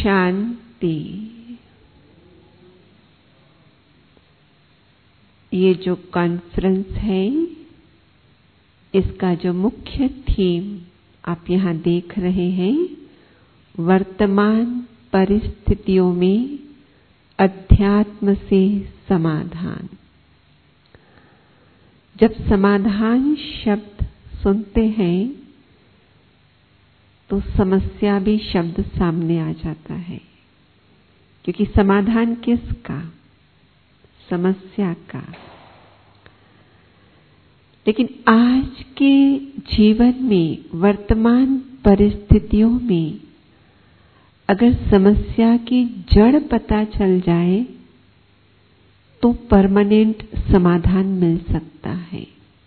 शांति। ये जो कॉन्फ्रेंस है, इसका जो मुख्य थीम आप यहाँ देख रहे हैं, वर्तमान परिस्थितियों में अध्यात्म से समाधान। जब समाधान शब्द सुनते हैं तो समस्या भी शब्द सामने आ जाता है, क्योंकि समाधान किसका? समस्या का। लेकिन आज के जीवन में, वर्तमान परिस्थितियों में अगर समस्या की जड़ पता चल जाए तो परमानेंट समाधान मिल सकता है।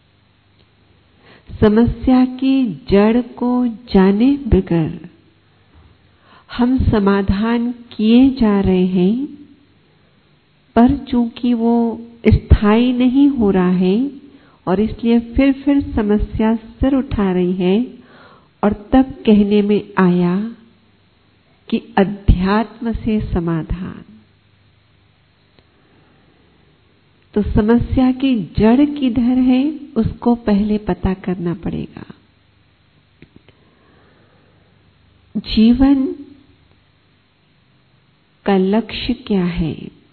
समस्या की जड़ को जाने बगैर हम समाधान किए जा रहे हैं, पर चूंकि वो स्थायी नहीं हो रहा है और इसलिए फिर समस्या सिर उठा रही है। और तब कहने में आया कि अध्यात्म से समाधान। तो समस्या की जड़ किधर है, उसको पहले पता करना पड़ेगा। जीवन का लक्ष्य क्या है?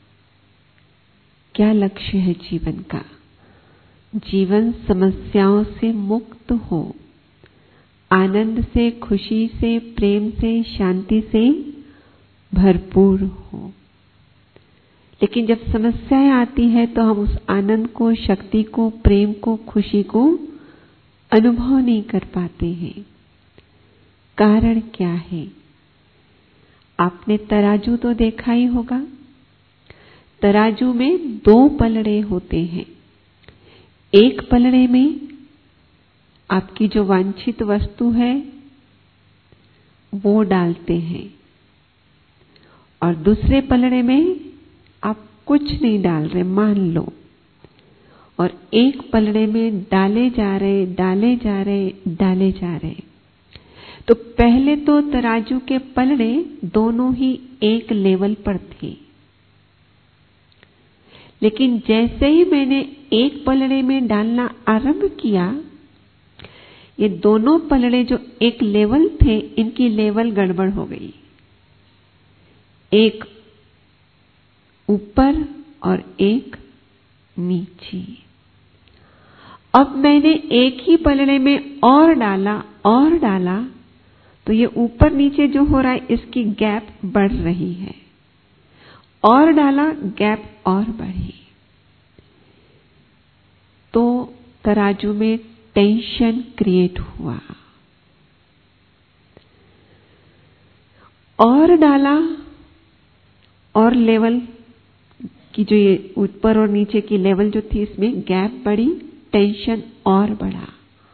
क्या लक्ष्य है जीवन का? जीवन समस्याओं से मुक्त हो, आनंद से, खुशी से, प्रेम से, शांति से भरपूर हो। लेकिन जब समस्याएं आती है तो हम उस आनंद को, शक्ति को, प्रेम को, खुशी को अनुभव नहीं कर पाते हैं। कारण क्या है? आपने तराजू तो देखा ही होगा। तराजू में दो पलड़े होते हैं। एक पलड़े में आपकी जो वांछित वस्तु है वो डालते हैं, और दूसरे पलड़े में आप कुछ नहीं डाल रहे, मान लो। और एक पलड़े में डाले जा रहे, डाले जा रहे, डाले जा रहे। तो पहले तो तराजू के पलड़े दोनों ही एक लेवल पर थे, लेकिन जैसे ही मैंने एक पलड़े में डालना आरंभ किया, ये दोनों पलड़े जो एक लेवल थे, इनकी लेवल गड़बड़ हो गई। एक ऊपर और एक नीचे। अब मैंने एक ही पलड़े में और डाला तो ये ऊपर नीचे जो हो रहा है, इसकी गैप बढ़ रही है। और डाला, गैप और बढ़ी। तो तराजू में टेंशन क्रिएट हुआ। और डाला, और लेवल की जो ये ऊपर और नीचे की लेवल जो थी, इसमें गैप बढ़ी, टेंशन और बढ़ा।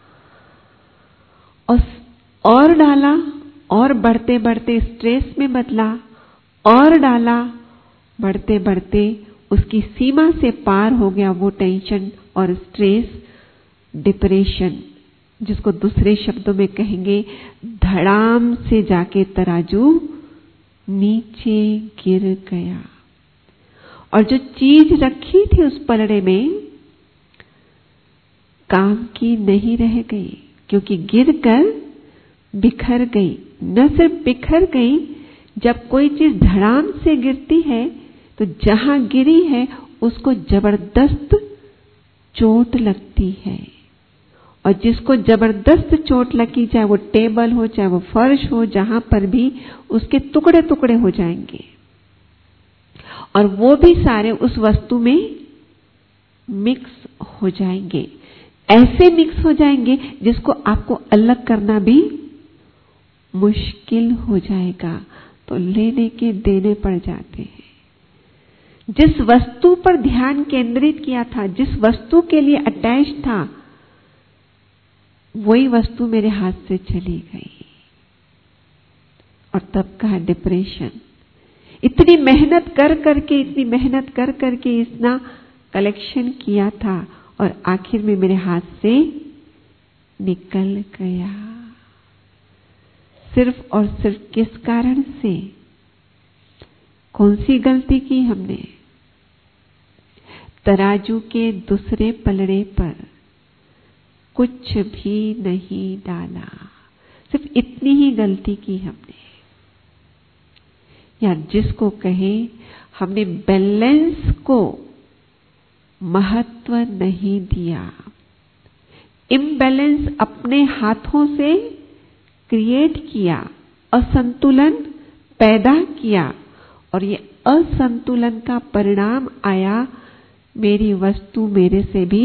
और डाला, और बढ़ते बढ़ते स्ट्रेस में बदला। और डाला, बढ़ते बढ़ते उसकी सीमा से पार हो गया वो टेंशन और स्ट्रेस, डिप्रेशन, जिसको दूसरे शब्दों में कहेंगे धड़ाम से जाके तराजू नीचे गिर गया। और जो चीज रखी थी उस पलड़े में, काम की नहीं रह गई, क्योंकि गिरकर बिखर गई। न सिर्फ बिखर गई, जब कोई चीज धड़ाम से गिरती है तो जहां गिरी है उसको जबरदस्त चोट लगती है। और जिसको जबरदस्त चोट लगी, चाहे वो टेबल हो, चाहे वो फर्श हो, जहां पर भी, उसके टुकड़े टुकड़े हो जाएंगे। और वो भी सारे उस वस्तु में मिक्स हो जाएंगे। ऐसे मिक्स हो जाएंगे जिसको आपको अलग करना भी मुश्किल हो जाएगा। तो लेने के देने पड़ जाते हैं। जिस वस्तु पर ध्यान केंद्रित किया था, जिस वस्तु के लिए अटैच था, वही वस्तु मेरे हाथ से चली गई। और तब कहा डिप्रेशन। इतनी मेहनत कर करके इतना कलेक्शन किया था और आखिर में मेरे हाथ से निकल गया। सिर्फ और सिर्फ किस कारण से? कौन सी गलती की हमने? तराजू के दूसरे पलड़े पर कुछ भी नहीं डाला, सिर्फ इतनी ही गलती की हमने। या जिसको कहे हमने बैलेंस को महत्व नहीं दिया। इम्बैलेंस अपने हाथों से क्रिएट किया, असंतुलन पैदा किया, और ये असंतुलन का परिणाम आया मेरी वस्तु मेरे से भी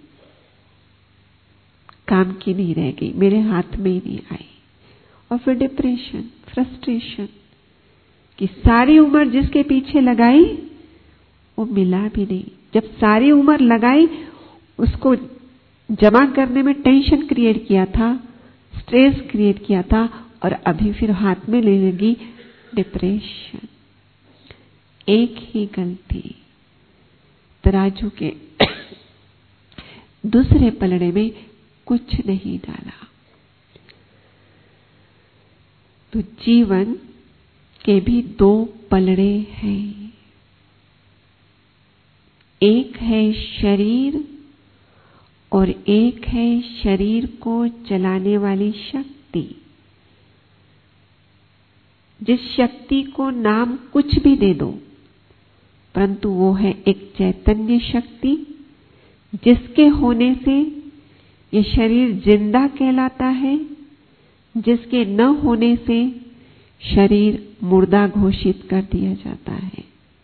काम की नहीं रह गई, मेरे हाथ में ही नहीं आई। और फिर डिप्रेशन, फ्रस्ट्रेशन कि सारी उम्र जिसके पीछे लगाई वो मिला भी नहीं। जब सारी उम्र लगाई उसको जमा करने में टेंशन क्रिएट किया था, स्ट्रेस क्रिएट किया था, और अभी फिर हाथ में लेने लगी डिप्रेशन। एक ही गलती, तराजू के दूसरे पलड़े में कुछ नहीं डाला। तो जीवन के भी दो पलड़े हैं। एक है शरीर और एक है शरीर को चलाने वाली शक्ति। जिस शक्ति को नाम कुछ भी दे दो, परंतु वो है एक चैतन्य शक्ति, जिसके होने से ये शरीर जिंदा कहलाता है, जिसके न होने से शरीर मुर्दा घोषित कर दिया जाता है।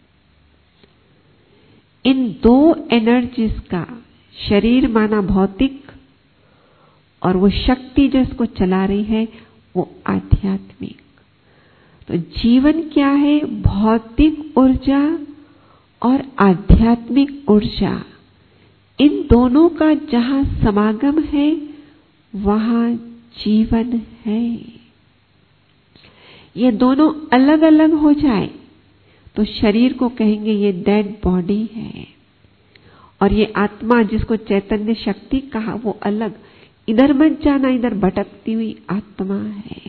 इन दो एनर्जीज का, शरीर माना भौतिक और वो शक्ति जो इसको चला रही है वो आध्यात्मिक। तो जीवन क्या है? भौतिक ऊर्जा और आध्यात्मिक ऊर्जा, इन दोनों का जहां समागम है वहां जीवन है। ये दोनों अलग अलग हो जाए तो शरीर को कहेंगे ये डेड बॉडी है, और ये आत्मा जिसको चैतन्य शक्ति कहा वो अलग, इधर मत जाना, इधर भटकती हुई आत्मा है।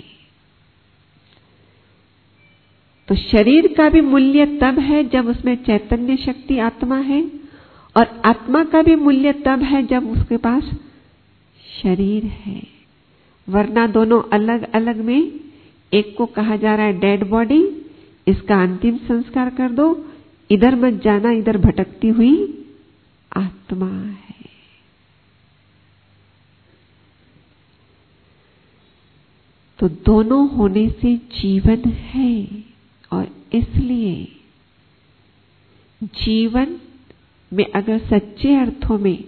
तो शरीर का भी मूल्य तब है जब उसमें चैतन्य शक्ति आत्मा है, और आत्मा का भी मूल्य तब है जब उसके पास शरीर है। वरना दोनों अलग अलग में एक को कहा जा रहा है डेड बॉडी, इसका अंतिम संस्कार कर दो, इधर मत जाना, इधर भटकती हुई आत्मा है। तो दोनों होने से जीवन है, और इसलिए जीवन में अगर सच्चे अर्थों में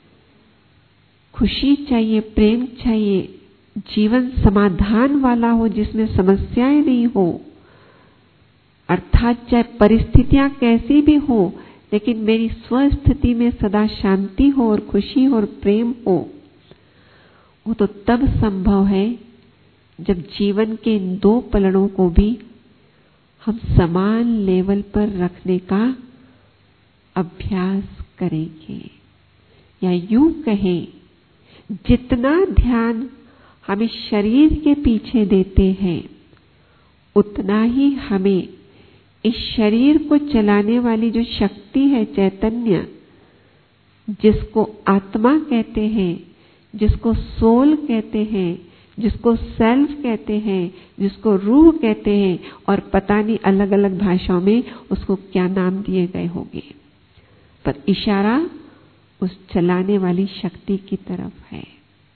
खुशी चाहिए, प्रेम चाहिए, जीवन समाधान वाला हो जिसमें समस्याएं नहीं हो, अर्थात चाहे परिस्थितियां कैसी भी हो लेकिन मेरी स्वस्थिति में सदा शांति हो और खुशी हो और प्रेम हो, वो तो तब संभव है जब जीवन के इन दो पलड़ों को भी हम समान लेवल पर रखने का अभ्यास करेंगे। या यूं कहें, जितना ध्यान हम इस शरीर के पीछे देते हैं उतना ही हमें इस शरीर को चलाने वाली जो शक्ति है, चैतन्य, जिसको आत्मा कहते हैं, जिसको सोल कहते हैं, जिसको सेल्फ कहते हैं, जिसको रूह कहते हैं, और पता नहीं अलग अलग भाषाओं में उसको क्या नाम दिए गए होंगे, पर इशारा उस चलाने वाली शक्ति की तरफ है।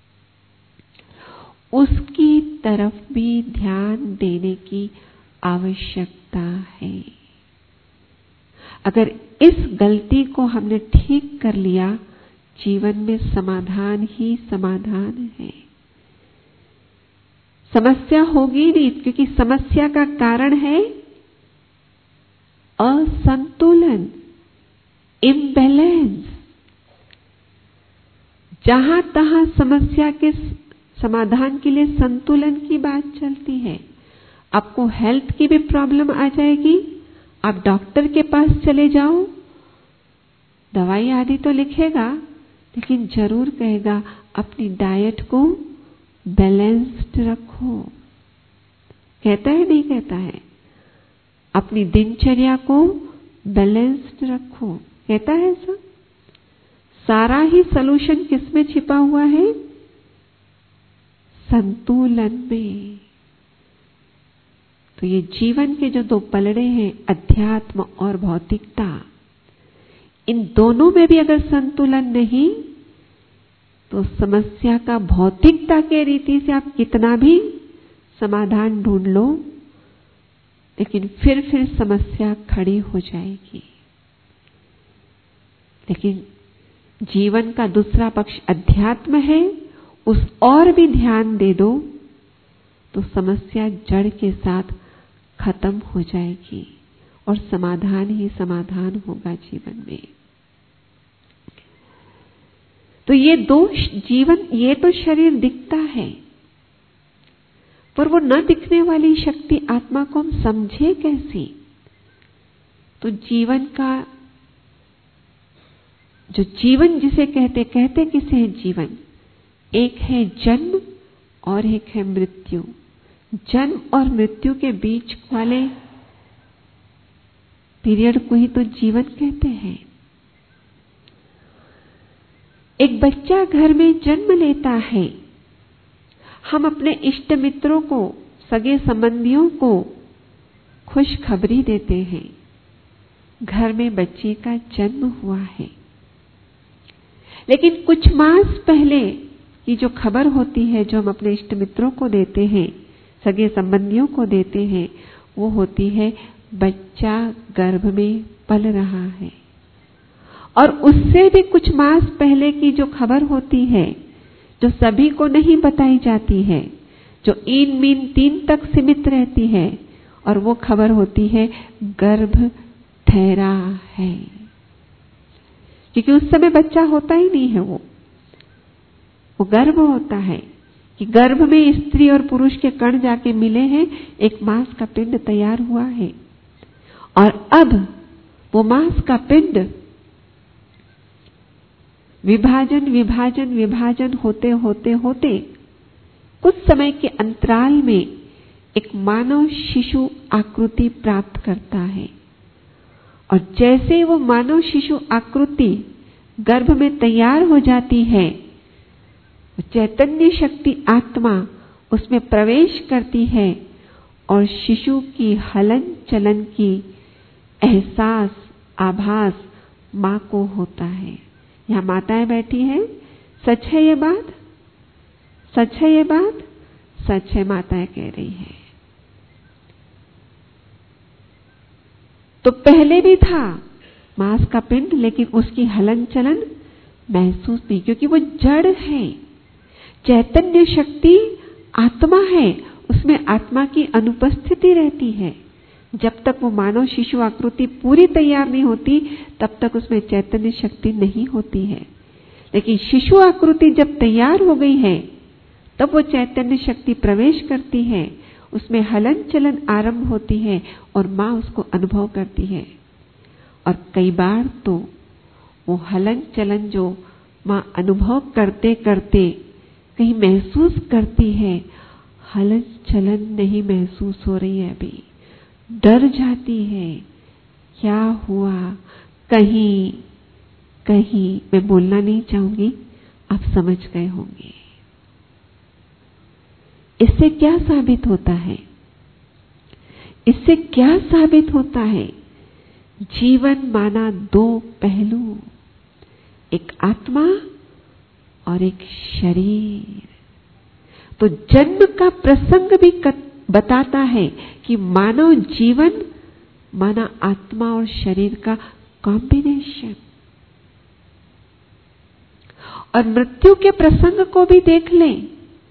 उसकी तरफ भी ध्यान देने की आवश्यकता है। अगर इस गलती को हमने ठीक कर लिया, जीवन में समाधान ही समाधान है। समस्या होगी नहीं, क्योंकि समस्या का कारण है असंतुलन, इम्बैलेंस। जहां तहां समस्या के समाधान के लिए संतुलन की बात चलती है। आपको हेल्थ की भी प्रॉब्लम आ जाएगी, आप डॉक्टर के पास चले जाओ, दवाई आदि तो लिखेगा, लेकिन जरूर कहेगा अपनी डाइट को बैलेंस्ड रखो। कहता है नहीं कहता है? अपनी दिनचर्या को बैलेंस्ड रखो। कहता है ऐसा। सारा ही सलूशन किसमें छिपा हुआ है? संतुलन में। तो ये जीवन के जो दो पलड़े हैं, अध्यात्म और भौतिकता, इन दोनों में भी अगर संतुलन नहीं तो समस्या का भौतिकता के रीति से आप कितना भी समाधान ढूंढ लो, लेकिन फिर समस्या खड़ी हो जाएगी। लेकिन जीवन का दूसरा पक्ष अध्यात्म है, उस और भी ध्यान दे दो तो समस्या जड़ के साथ खत्म हो जाएगी और समाधान ही समाधान होगा जीवन में। तो ये दोष जीवन, ये तो शरीर दिखता है, पर वो न दिखने वाली शक्ति आत्मा को हम समझे कैसे? तो जीवन का जो जीवन जिसे कहते किसे है जीवन? एक है जन्म और एक है मृत्यु। जन्म और मृत्यु के बीच वाले पीरियड को ही तो जीवन कहते हैं। एक बच्चा घर में जन्म लेता है, हम अपने इष्ट मित्रों को, सगे संबंधियों को खुशखबरी देते हैं, घर में बच्चे का जन्म हुआ है। लेकिन कुछ मास पहले की जो खबर होती है, जो हम अपने इष्ट मित्रों को देते हैं, सगे संबंधियों को देते हैं, वो होती है बच्चा गर्भ में पल रहा है। और उससे भी कुछ मास पहले की जो खबर होती है, जो सभी को नहीं बताई जाती है, जो इन मीन 3 तक सीमित रहती है, और वो खबर होती है गर्भ ठहरा है। क्योंकि उस समय बच्चा होता ही नहीं है, वो गर्भ होता है कि गर्भ में स्त्री और पुरुष के कण जाके मिले हैं, एक मांस का पिंड तैयार हुआ है। और अब वो मांस का पिंड विभाजन होते होते होते कुछ समय के अंतराल में एक मानव शिशु आकृति प्राप्त करता है। और जैसे वो मानव शिशु आकृति गर्भ में तैयार हो जाती है, चैतन्य शक्ति आत्मा उसमें प्रवेश करती है और शिशु की हलन चलन की एहसास, आभास मां को होता है। यहां माताएं बैठी हैं, सच है ये बात? सच है ये बात? सच है, माताएं कह रही हैं। तो पहले भी था मांस का पिंड, लेकिन उसकी हलन चलन महसूस नहीं, क्योंकि वो जड़ है। चैतन्य शक्ति आत्मा है, उसमें आत्मा की अनुपस्थिति रहती है। जब तक वो मानव शिशु आकृति पूरी तैयार नहीं होती, तब तक उसमें चैतन्य शक्ति नहीं होती है। लेकिन शिशु आकृति जब तैयार हो गई है, तब वो चैतन्य शक्ति प्रवेश करती है, उसमें हलन चलन आरंभ होती है और मां उसको अनुभव करती है। और कई बार तो वो हलन चलन जो मां अनुभव करते करते कहीं महसूस करती है, हलन चलन नहीं महसूस हो रही है, अभी डर जाती है, क्या हुआ, कहीं मैं बोलना नहीं चाहूंगी, आप समझ गए होंगे। इससे क्या साबित होता है? इससे क्या साबित होता है? जीवन माना 2 पहलू, एक आत्मा और एक शरीर। तो जन्म का प्रसंग भी बताता है कि मानव जीवन माना आत्मा और शरीर का कॉम्बिनेशन। और मृत्यु के प्रसंग को भी देख लें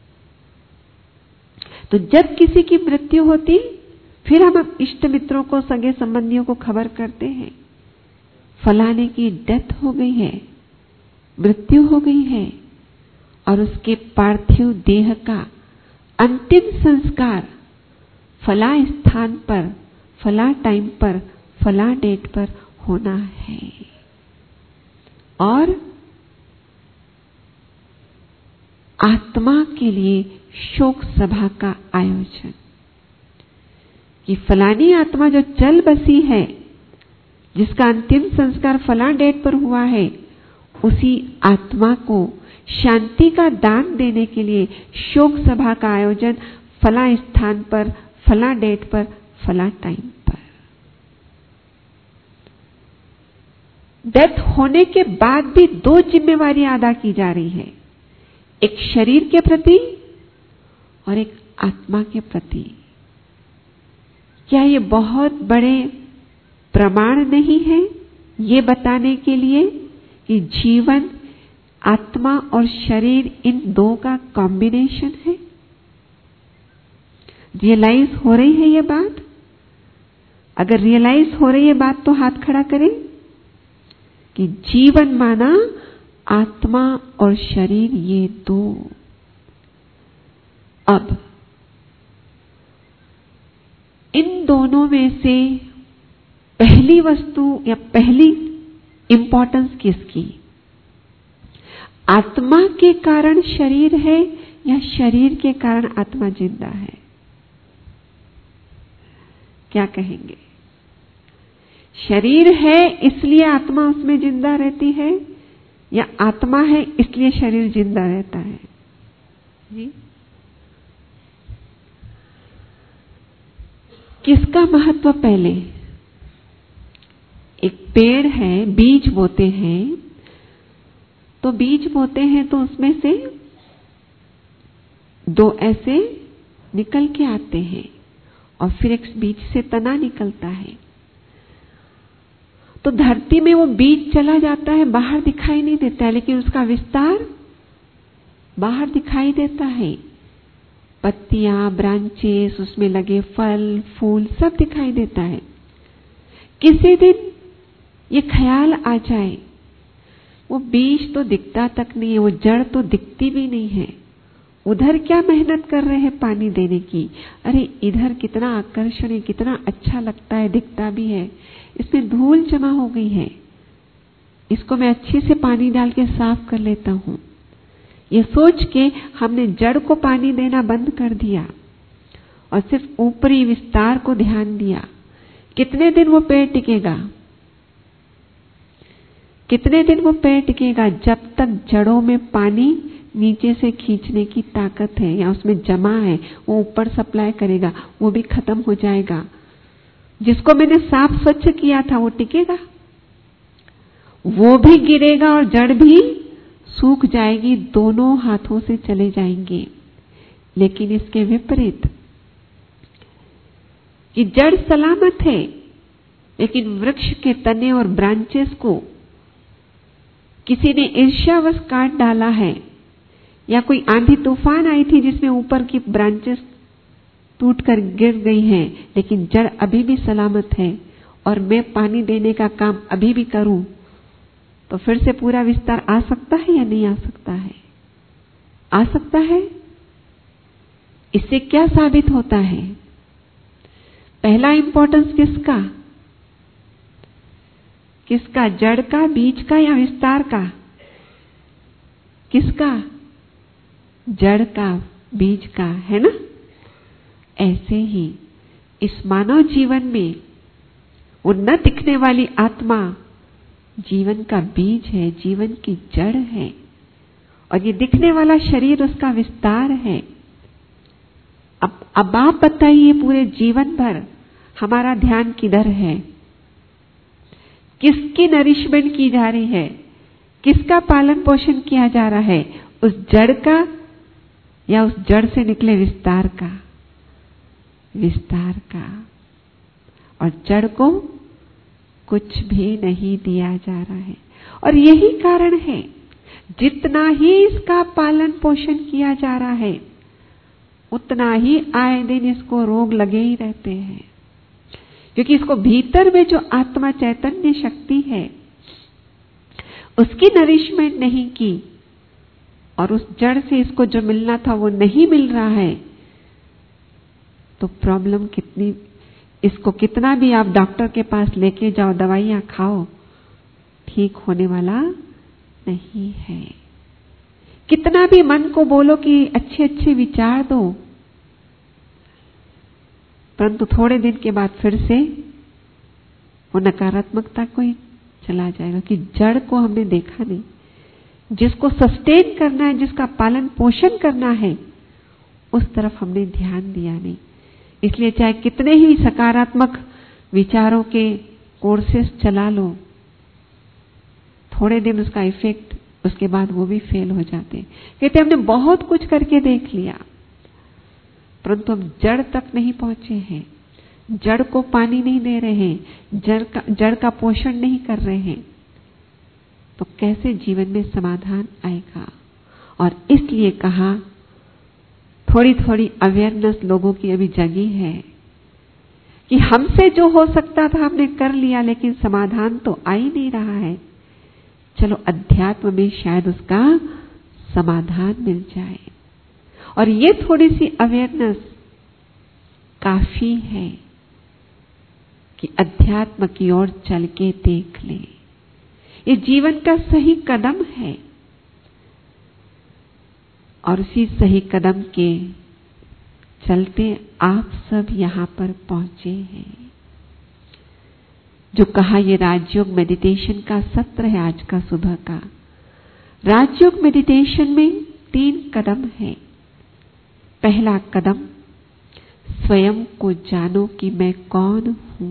तो जब किसी की मृत्यु होती, फिर हम इष्ट मित्रों को, सगे संबंधियों को खबर करते हैं, फलाने की डेथ हो गई है, मृत्यु हो गई है, और उसके पार्थिव देह का अंतिम संस्कार फला स्थान पर, फला टाइम पर, फला डेट पर होना है। और आत्मा के लिए शोक सभा का आयोजन। कि फलानी आत्मा जो चल बसी है, जिसका अंतिम संस्कार फला डेट पर हुआ है, उसी आत्मा को शांति का दान देने के लिए शोक सभा का आयोजन फला स्थान पर, फला डेट पर, फला टाइम पर। डेथ होने के बाद भी दो जिम्मेवारी अदा की जा रही है, एक शरीर के प्रति और एक आत्मा के प्रति। क्या ये बहुत बड़े प्रमाण नहीं है ये बताने के लिए कि जीवन, आत्मा और शरीर इन दो का कॉम्बिनेशन है? रियलाइज हो रही है ये बात? अगर रियलाइज हो रही है बात तो हाथ खड़ा करें कि जीवन माना आत्मा और शरीर, ये दो। अब इन दोनों में से पहली वस्तु या पहली इंपॉर्टेंस किसकी? आत्मा के कारण शरीर है या शरीर के कारण आत्मा जिंदा है? क्या कहेंगे? शरीर है इसलिए आत्मा उसमें जिंदा रहती है, या आत्मा है इसलिए शरीर जिंदा रहता है? जी, किसका महत्व पहले? एक पेड़ है, बीज बोते हैं, तो बीज बोते हैं तो उसमें से दो ऐसे निकल के आते हैं और फिर एक बीज से तना निकलता है। तो धरती में वो बीज चला जाता है, बाहर दिखाई नहीं देता है, लेकिन उसका विस्तार बाहर दिखाई देता है। पत्तियां, ब्रांचेस, उसमें लगे फल, फूल सब दिखाई देता है। किसी दिन ये ख्याल आ जाए, वो बीज तो दिखता तक नहीं है, वो जड़ तो दिखती भी नहीं है, उधर क्या मेहनत कर रहे हैं पानी देने की, अरे इधर कितना आकर्षण है, कितना अच्छा लगता है, दिखता भी है, इसमें धूल जमा हो गई है, इसको मैं अच्छे से पानी डाल के साफ कर लेता हूं। ये सोच के हमने जड़ को पानी देना बंद कर दिया और सिर्फ ऊपरी विस्तार को ध्यान दिया। कितने दिन वो पेड़ टिकेगा? कितने दिन वो पेड़ टिकेगा? जब तक जड़ों में पानी नीचे से खींचने की ताकत है या उसमें जमा है, वो ऊपर सप्लाई करेगा, वो भी खत्म हो जाएगा। जिसको मैंने साफ स्वच्छ किया था वो टिकेगा? वो भी गिरेगा और जड़ भी सूख जाएगी, दोनों हाथों से चले जाएंगे। लेकिन इसके विपरीत कि जड़ सलामत है, लेकिन वृक्ष के तने और ब्रांचेस को किसी ने ईर्ष्यावश काट डाला है, या कोई आंधी तूफान आई थी जिसमें ऊपर की ब्रांचेस टूटकर गिर गई हैं, लेकिन जड़ अभी भी सलामत है और मैं पानी देने का काम अभी भी करूं, तो फिर से पूरा विस्तार आ सकता है या नहीं आ सकता है? आ सकता है। इससे क्या साबित होता है? पहला इंपॉर्टेंस किसका? किसका? जड़ का, बीज का या विस्तार का? किसका? जड़ का, बीज का, है ना? ऐसे ही इस मानव जीवन में वो न दिखने वाली आत्मा जीवन का बीज है, जीवन की जड़ है, और ये दिखने वाला शरीर उसका विस्तार है। अब आप बताइए, पूरे जीवन भर हमारा ध्यान किधर है? किसकी नरिशमेंट की जा रही है? किसका पालन पोषण किया जा रहा है? उस जड़ का या उस जड़ से निकले विस्तार का? विस्तार का। और जड़ को कुछ भी नहीं दिया जा रहा है। और यही कारण है, जितना ही इसका पालन पोषण किया जा रहा है, उतना ही आए दिन इसको रोग लगे ही रहते हैं। क्योंकि इसको भीतर में जो आत्मा चैतन्य शक्ति है, उसकी नरिशमेंट नहीं की, और उस जड़ से इसको जो मिलना था वो नहीं मिल रहा है, तो प्रॉब्लम कितनी, इसको कितना भी आप डॉक्टर के पास लेके जाओ, दवाइयां खाओ, ठीक होने वाला नहीं है। कितना भी मन को बोलो कि अच्छे अच्छे विचार दो, परंतु थोड़े दिन के बाद फिर से वो नकारात्मकता को ही चला जाएगा कि जड़ को हमने देखा नहीं, जिसको सस्टेन करना है, जिसका पालन पोषण करना है, उस तरफ हमने ध्यान दिया नहीं। इसलिए चाहे कितने ही सकारात्मक विचारों के कोर्सेस चला लो, थोड़े दिन उसका इफेक्ट, उसके बाद वो भी फेल हो जाते। कहते हमने बहुत कुछ करके देख लिया, परंतु हम जड़ तक नहीं पहुंचे हैं, जड़ को पानी नहीं दे रहे हैं, जड़ का पोषण नहीं कर रहे हैं, तो कैसे जीवन में समाधान आएगा। और इसलिए कहा थोड़ी थोड़ी अवेयरनेस लोगों की अभी जगी है कि हमसे जो हो सकता था हमने कर लिया, लेकिन समाधान तो आ ही नहीं रहा है। चलो अध्यात्म में शायद उसका समाधान मिल जाए। और ये थोड़ी सी अवेयरनेस काफी है कि अध्यात्म की ओर चल के देख ले। ये जीवन का सही कदम है और उसी सही कदम के चलते आप सब यहां पर पहुंचे हैं। जो कहा, ये राजयोग मेडिटेशन का सत्र है आज का सुबह का। राजयोग मेडिटेशन में 3 कदम है। पहला कदम, स्वयं को जानो कि मैं कौन हूं।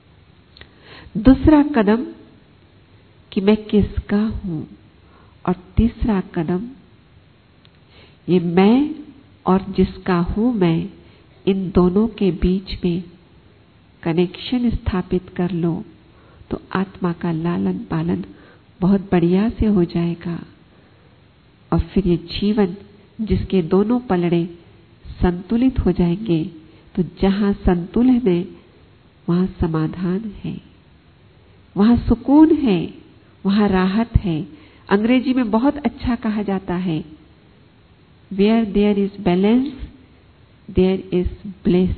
दूसरा कदम कि मैं किसका हूं। और तीसरा कदम, ये मैं और जिसका हूं मैं, इन दोनों के बीच में कनेक्शन स्थापित कर लो तो आत्मा का लालन पालन बहुत बढ़िया से हो जाएगा। और फिर ये जीवन जिसके दोनों पलड़े संतुलित हो जाएंगे, तो जहां संतुलन है वहां समाधान है, वहां सुकून है, वहां राहत है। अंग्रेजी में बहुत अच्छा कहा जाता है, where there is balance there is bliss.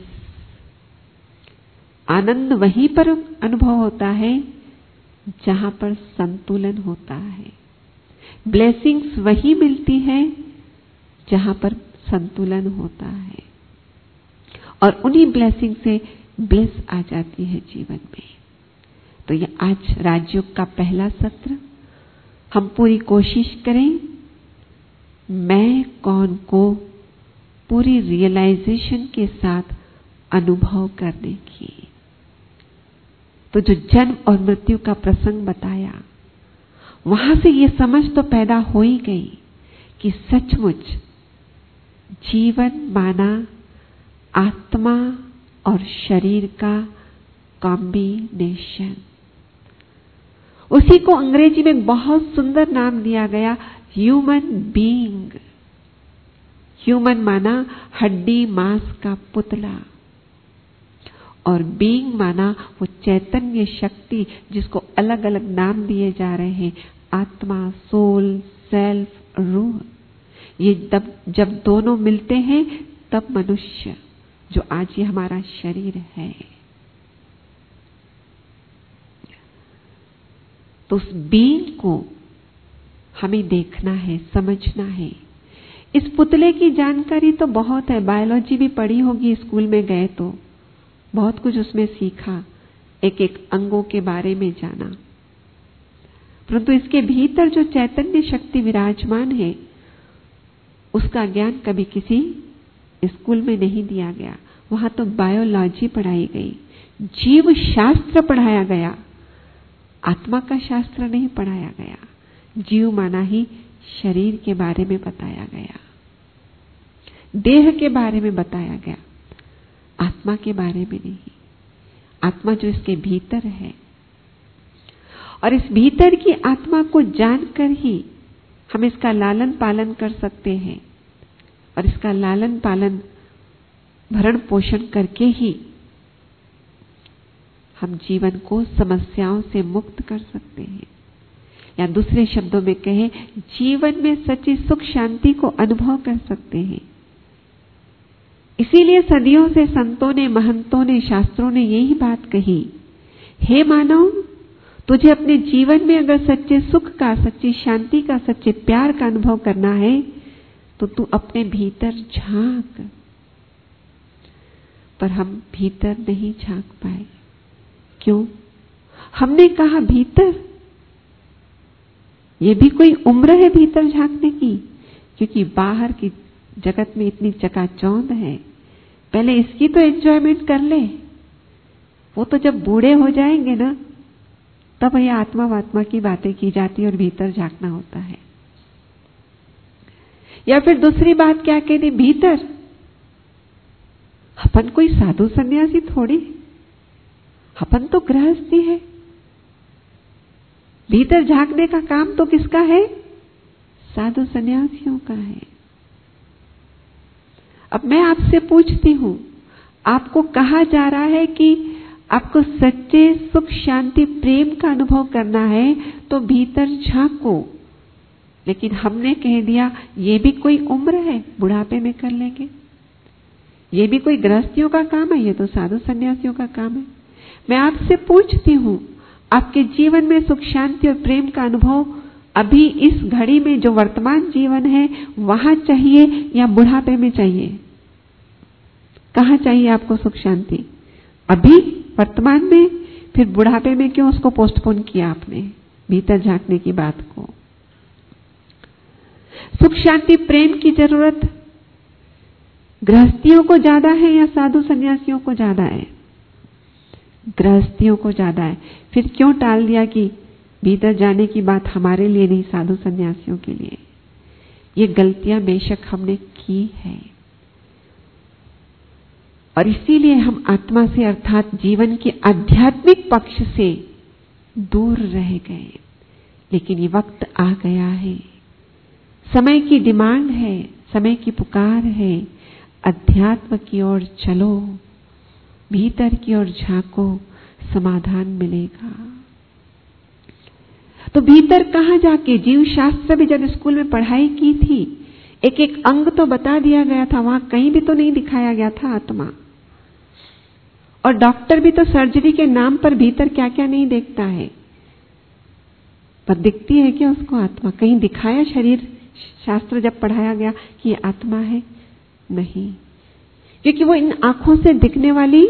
आनंद वहीं पर अनुभव होता है जहां पर संतुलन होता है। ब्लेसिंग्स वहीं मिलती है जहां पर संतुलन होता है, और उन्हीं ब्लेसिंग से ब्लिस आ जाती है जीवन में। तो ये आज राजयोग का पहला सत्र। हम पूरी कोशिश करें मैं कौन को पूरी रियलाइजेशन के साथ अनुभव करने की। तो जो जन्म और मृत्यु का प्रसंग बताया, वहां से ये समझ तो पैदा हो ही गई कि सचमुच जीवन माना आत्मा और शरीर का कॉम्बिनेशन। उसी को अंग्रेजी में बहुत सुंदर नाम दिया गया, ह्यूमन बीइंग। ह्यूमन माना हड्डी मांस का पुतला, और बीइंग माना वो चैतन्य शक्ति जिसको अलग अलग नाम दिए जा रहे हैं, आत्मा, सोल, सेल्फ, रूह। ये जब दोनों मिलते हैं तब मनुष्य, जो आज ये हमारा शरीर है। तो उस बीइंग को हमें देखना है, समझना है। इस पुतले की जानकारी तो बहुत है, बायोलॉजी भी पढ़ी होगी स्कूल में गए तो, बहुत कुछ उसमें सीखा, एक एक अंगों के बारे में जाना। परंतु इसके भीतर जो चैतन्य शक्ति विराजमान है, उसका ज्ञान कभी किसी स्कूल में नहीं दिया गया। वहां तो बायोलॉजी पढ़ाई गई, जीव शास्त्र पढ़ाया गया, आत्मा का शास्त्र नहीं पढ़ाया गया। जीव माना ही शरीर के बारे में बताया गया, देह के बारे में बताया गया, आत्मा के बारे में नहीं। आत्मा जो इसके भीतर है, और इस भीतर की आत्मा को जानकर ही हम इसका लालन पालन कर सकते हैं, और इसका लालन पालन भरण पोषण करके ही हम जीवन को समस्याओं से मुक्त कर सकते हैं। या दूसरे शब्दों में कहें, जीवन में सच्ची सुख शांति को अनुभव कर सकते हैं। इसीलिए सदियों से संतों ने, महंतों ने, शास्त्रों ने यही बात कही, हे मानव, तुझे अपने जीवन में अगर सच्चे सुख का, सच्ची शांति का, सच्चे प्यार का अनुभव करना है तो तू अपने भीतर झांक। पर हम भीतर नहीं झांक पाए। क्यों? हमने कहा भीतर, ये भी कोई उम्र है भीतर झांकने की? क्योंकि बाहर की जगत में इतनी चकाचौंध है, पहले इसकी तो एंजॉयमेंट कर ले। वो तो जब बूढ़े हो जाएंगे ना, तब ये आत्मा वात्मा की बातें की जाती और भीतर झांकना होता है। या फिर दूसरी बात क्या कह दी, भीतर अपन कोई साधु सन्यासी थोड़ी, अपन तो गृहस्थी है। भीतर झांकने का काम तो किसका है? साधु सन्यासियों का है। अब मैं आपसे पूछती हूं, आपको कहा जा रहा है कि आपको सच्चे सुख शांति प्रेम का अनुभव करना है तो भीतर झांको, लेकिन हमने कह दिया ये भी कोई उम्र है, बुढ़ापे में कर लेंगे। ये भी कोई गृहस्थियों का काम है, ये तो साधु सन्यासियों का काम है। मैं आपसे पूछती हूं, आपके जीवन में सुख शांति और प्रेम का अनुभव अभी इस घड़ी में जो वर्तमान जीवन है वहां चाहिए या बुढ़ापे में चाहिए? कहां चाहिए आपको सुख शांति? अभी वर्तमान में? फिर बुढ़ापे में क्यों उसको पोस्टपोन किया आपने, भीतर झांकने की बात को? सुख शांति प्रेम की जरूरत गृहस्थियों को ज्यादा है या साधु सन्यासियों को ज्यादा है? गृहस्थियों को ज्यादा है। फिर क्यों टाल दिया कि भीतर जाने की बात हमारे लिए नहीं, साधु सन्यासियों के लिए? ये गलतियां बेशक हमने की है और इसीलिए हम आत्मा से अर्थात जीवन के आध्यात्मिक पक्ष से दूर रह गए। लेकिन ये वक्त आ गया है, समय की डिमांड है, समय की पुकार है, अध्यात्म की ओर चलो, भीतर की ओर झांको, समाधान मिलेगा। तो भीतर कहां जाके? जीव शास्त्र भी जब स्कूल में पढ़ाई की थी, एक एक अंग तो बता दिया गया था, वहां कहीं भी तो नहीं दिखाया गया था आत्मा। और डॉक्टर भी तो सर्जरी के नाम पर भीतर क्या क्या नहीं देखता है, पर दिखती है क्या उसको आत्मा? कहीं दिखाया शरीर शास्त्र जब पढ़ाया गया कि ये आत्मा है? नहीं, क्योंकि वो इन आंखों से दिखने वाली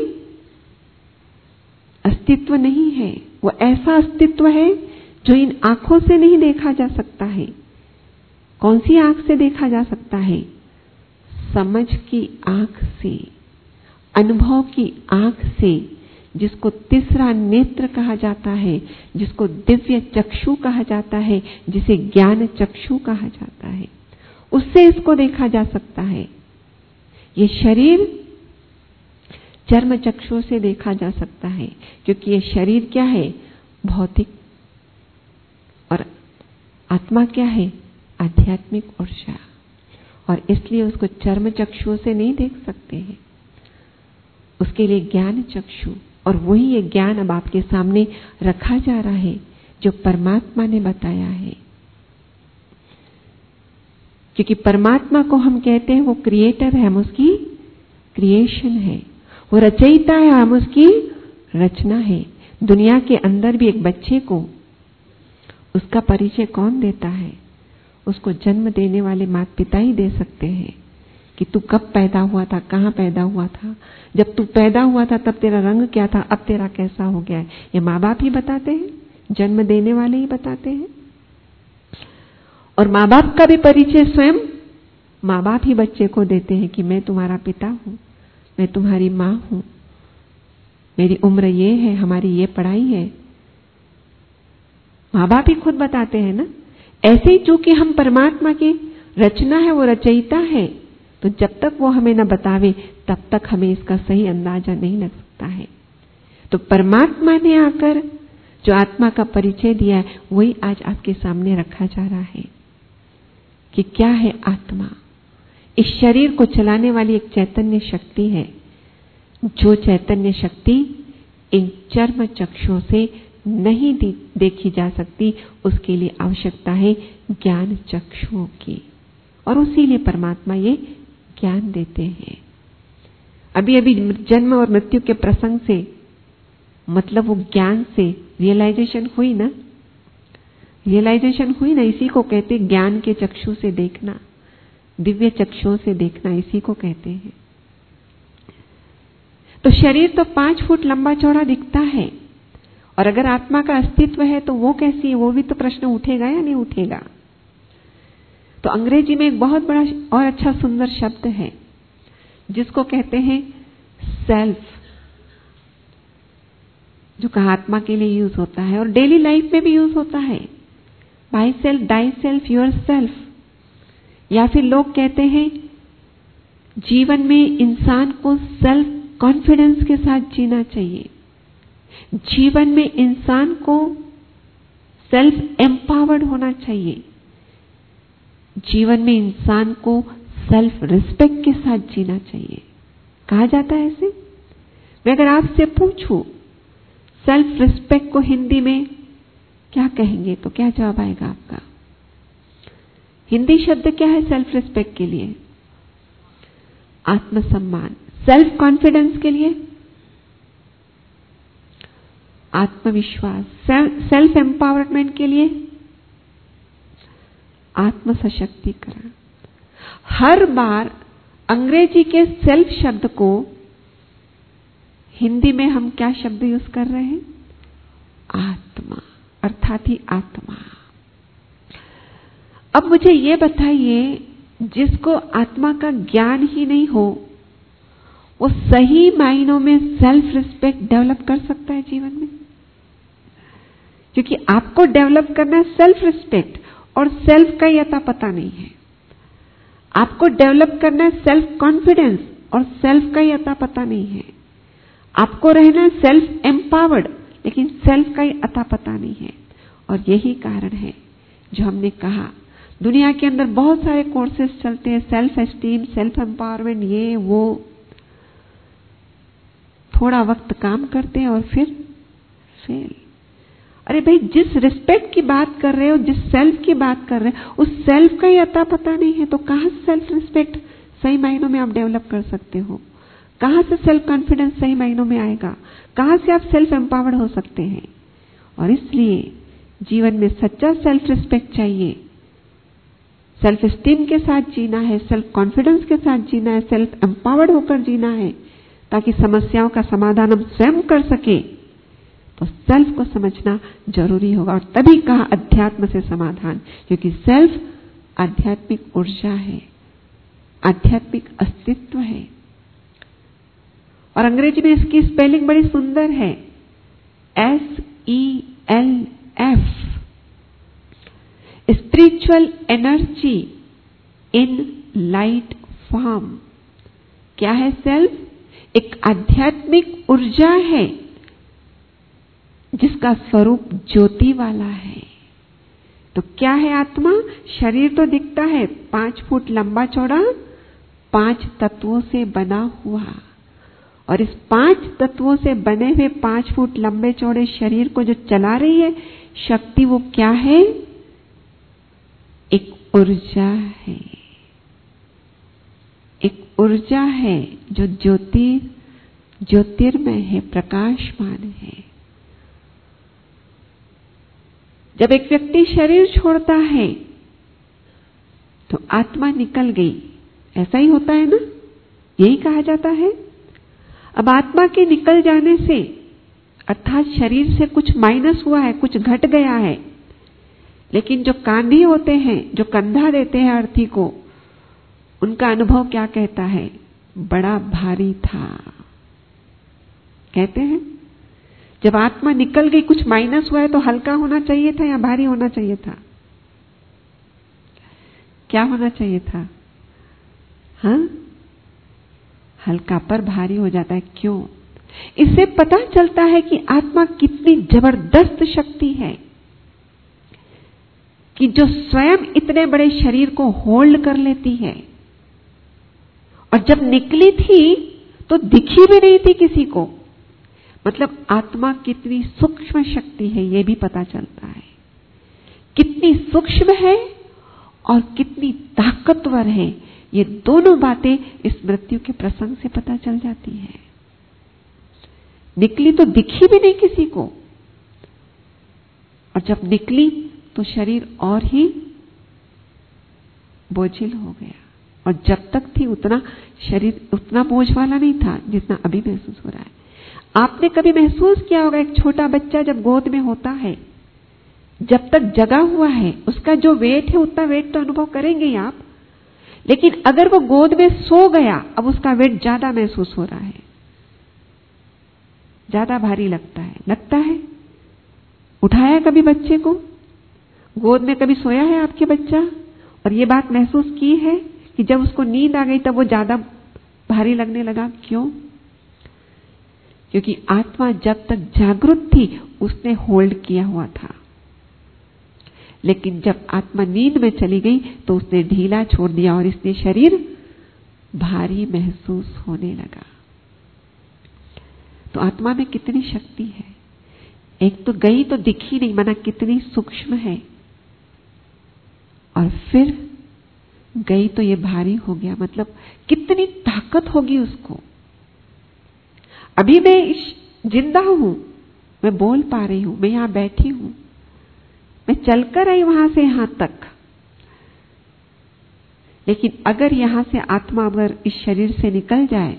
अस्तित्व नहीं है। वो ऐसा अस्तित्व है जो इन आंखों से नहीं देखा जा सकता है। कौन सी आंख से देखा जा सकता है? समझ की आंख से, अनुभव की आंख से, जिसको तीसरा नेत्र कहा जाता है, जिसको दिव्य चक्षु कहा जाता है, जिसे ज्ञान चक्षु कहा जाता है, उससे इसको देखा जा सकता है। ये शरीर चर्म चक्षु से देखा जा सकता है, क्योंकि ये शरीर क्या है? भौतिक, और आत्मा क्या है? आध्यात्मिक ऊर्जा, और इसलिए उसको चर्म चक्षु से नहीं देख सकते हैं। उसके लिए ज्ञान चक्षु, और वही ये ज्ञान अब आपके सामने रखा जा रहा है जो परमात्मा ने बताया है। क्योंकि परमात्मा को हम कहते हैं वो क्रिएटर है, हम उसकी क्रिएशन है। वो रचयिता है, हम उसकी रचना है। दुनिया के अंदर भी एक बच्चे को उसका परिचय कौन देता है? उसको जन्म देने वाले माता पिता ही दे सकते हैं कि तू कब पैदा हुआ था, कहां पैदा हुआ था, जब तू पैदा हुआ था तब तेरा रंग क्या था, अब तेरा कैसा हो गया है। ये माँ बाप ही बताते हैं, जन्म देने वाले ही बताते हैं। और माँ बाप का भी परिचय स्वयं माँ बाप ही बच्चे को देते हैं कि मैं तुम्हारा पिता हूं, मैं तुम्हारी माँ हूं, मेरी उम्र ये है, हमारी ये पढ़ाई है। माँ बाप ही खुद बताते हैं ना। ऐसे ही चूंकि हम परमात्मा की रचना है, वो रचयिता है, तो जब तक वो हमें न बतावे तब तक हमें इसका सही अंदाजा नहीं लग सकता है। तो परमात्मा ने आकर जो आत्मा का परिचय दिया है वही आज आपके सामने रखा जा रहा है कि क्या है आत्मा। इस शरीर को चलाने वाली एक चैतन्य शक्ति है, जो चैतन्य शक्ति इन चर्म चक्षुओं से नहीं देखी जा सकती। उसके लिए आवश्यकता है ज्ञान चक्षुओं की, और उसी लिए परमात्मा ये ज्ञान देते हैं। अभी अभी जन्म और मृत्यु के प्रसंग से मतलब वो ज्ञान से रियलाइजेशन हुई ना, रियलाइजेशन हुई ना, इसी को कहते ज्ञान के चक्षु से देखना, दिव्य चक्षुओं से देखना, इसी को कहते हैं। तो शरीर तो 5 फुट लंबा चौड़ा दिखता है, और अगर आत्मा का अस्तित्व है तो वो कैसी है, वो भी तो प्रश्न उठेगा या नहीं उठेगा। तो अंग्रेजी में एक बहुत बड़ा और अच्छा सुंदर शब्द है जिसको कहते हैं सेल्फ, जो कहा आत्मा के लिए यूज होता है और डेली लाइफ में भी यूज होता है। Myself, thyself, yourself. या फिर लोग कहते हैं जीवन में इंसान को सेल्फ कॉन्फिडेंस के साथ जीना चाहिए। जीवन में इंसान को सेल्फ एम्पावर्ड होना चाहिए। जीवन में इंसान को सेल्फ रिस्पेक्ट के साथ जीना चाहिए। कहा जाता है ऐसे। मैं अगर आपसे पूछूं सेल्फ रिस्पेक्ट को हिंदी में क्या कहेंगे तो क्या जवाब आएगा आपका? हिंदी शब्द क्या है सेल्फ रिस्पेक्ट के लिए? आत्मसम्मान। सेल्फ कॉन्फिडेंस के लिए आत्मविश्वास। सेल्फ एम्पावरमेंट के लिए आत्म सशक्तिकरण। हर बार अंग्रेजी के सेल्फ शब्द को हिंदी में हम क्या शब्द यूज कर रहे हैं? आत्मा, अर्थात ही आत्मा। अब मुझे ये बताइए, जिसको आत्मा का ज्ञान ही नहीं हो वो सही मायनों में सेल्फ रिस्पेक्ट डेवलप कर सकता है जीवन में? क्योंकि आपको डेवलप करना है सेल्फ रिस्पेक्ट, और सेल्फ का ही अता पता नहीं है। आपको डेवलप करना है सेल्फ कॉन्फिडेंस, और सेल्फ का ही अता पता नहीं है। आपको रहना है सेल्फ एम्पावर्ड, लेकिन सेल्फ का ही अता पता नहीं है। और यही कारण है जो हमने कहा दुनिया के अंदर बहुत सारे कोर्सेज चलते हैं, सेल्फ एस्टीम, सेल्फ एम्पावरमेंट, ये वो, थोड़ा वक्त काम करते हैं और फिर फेल। अरे भाई, जिस रिस्पेक्ट की बात कर रहे हो, जिस सेल्फ की बात कर रहे हो, उस सेल्फ का ही अता पता नहीं है, तो कहां से सेल्फ रिस्पेक्ट सही मायनों में आप डेवलप कर सकते हो? कहां से सेल्फ कॉन्फिडेंस सही मायनों में आएगा? कहां से आप सेल्फ एम्पावर्ड हो सकते हैं? और इसलिए जीवन में सच्चा सेल्फ रिस्पेक्ट चाहिए। सेल्फ एस्टीम के साथ जीना है, सेल्फ कॉन्फिडेंस के साथ जीना है, सेल्फ एम्पावर्ड होकर जीना है, ताकि समस्याओं का समाधान हम स्वयं कर सके। तो सेल्फ को समझना जरूरी होगा। और तभी कहा अध्यात्म से समाधान, क्योंकि सेल्फ आध्यात्मिक ऊर्जा है, आध्यात्मिक अस्तित्व है। और अंग्रेजी में इसकी स्पेलिंग बड़ी सुंदर है, SELF, spiritual energy in light form. क्या है सेल्फ? एक आध्यात्मिक ऊर्जा है जिसका स्वरूप ज्योति वाला है। तो क्या है आत्मा? शरीर तो दिखता है 5 फुट लंबा चौड़ा, 5 तत्वों से बना हुआ। और इस 5 तत्वों से बने हुए 5 फुट लंबे चौड़े शरीर को जो चला रही है शक्ति, वो क्या है? एक ऊर्जा है। एक ऊर्जा है जो ज्योतिर्मय है, प्रकाशमान है। जब एक व्यक्ति शरीर छोड़ता है तो आत्मा निकल गई, ऐसा ही होता है ना? यही कहा जाता है। अब आत्मा के निकल जाने से अर्थात शरीर से कुछ माइनस हुआ है, कुछ घट गया है, लेकिन जो कांधी होते हैं, जो कंधा देते हैं अर्थी को, उनका अनुभव क्या कहता है? बड़ा भारी था। कहते हैं जब आत्मा निकल गई, कुछ माइनस हुआ है, तो हल्का होना चाहिए था या भारी होना चाहिए था? क्या होना चाहिए था? हाँ, हल्का पर भारी हो जाता है। क्यों? इससे पता चलता है कि आत्मा कितनी जबरदस्त शक्ति है कि जो स्वयं इतने बड़े शरीर को होल्ड कर लेती है। और जब निकली थी तो दिखी भी नहीं थी किसी को। मतलब आत्मा कितनी सूक्ष्म शक्ति है, यह भी पता चलता है। कितनी सूक्ष्म है और कितनी ताकतवर है, ये दोनों बातें इस मृत्यु के प्रसंग से पता चल जाती है। निकली तो दिखी भी नहीं किसी को, और जब निकली तो शरीर और ही बोझिल हो गया। और जब तक थी उतना शरीर उतना बोझ वाला नहीं था जितना अभी महसूस हो रहा है। आपने कभी महसूस किया होगा एक छोटा बच्चा जब गोद में होता है, जब तक जगा हुआ है उसका जो वेट है उतना वेट तो अनुभव करेंगे ही आप, लेकिन अगर वो गोद में सो गया अब उसका वेट ज्यादा महसूस हो रहा है, ज्यादा भारी लगता है। उठाया कभी बच्चे को, गोद में कभी सोया है आपके बच्चा और ये बात महसूस की है कि जब उसको नींद आ गई तब वो ज्यादा भारी लगने लगा? क्यों? क्योंकि आत्मा जब तक जागृत थी उसने होल्ड किया हुआ था, लेकिन जब आत्मा नींद में चली गई तो उसने ढीला छोड़ दिया और इसलिए शरीर भारी महसूस होने लगा। तो आत्मा में कितनी शक्ति है, एक तो गई तो दिखी नहीं, माना कितनी सूक्ष्म है, और फिर गई तो ये भारी हो गया, मतलब कितनी ताकत होगी उसको। अभी मैं जिंदा हूं, मैं बोल पा रही हूं, मैं यहां बैठी हूं, मैं चलकर आई वहां से यहां तक, लेकिन अगर यहां से आत्मा अगर इस शरीर से निकल जाए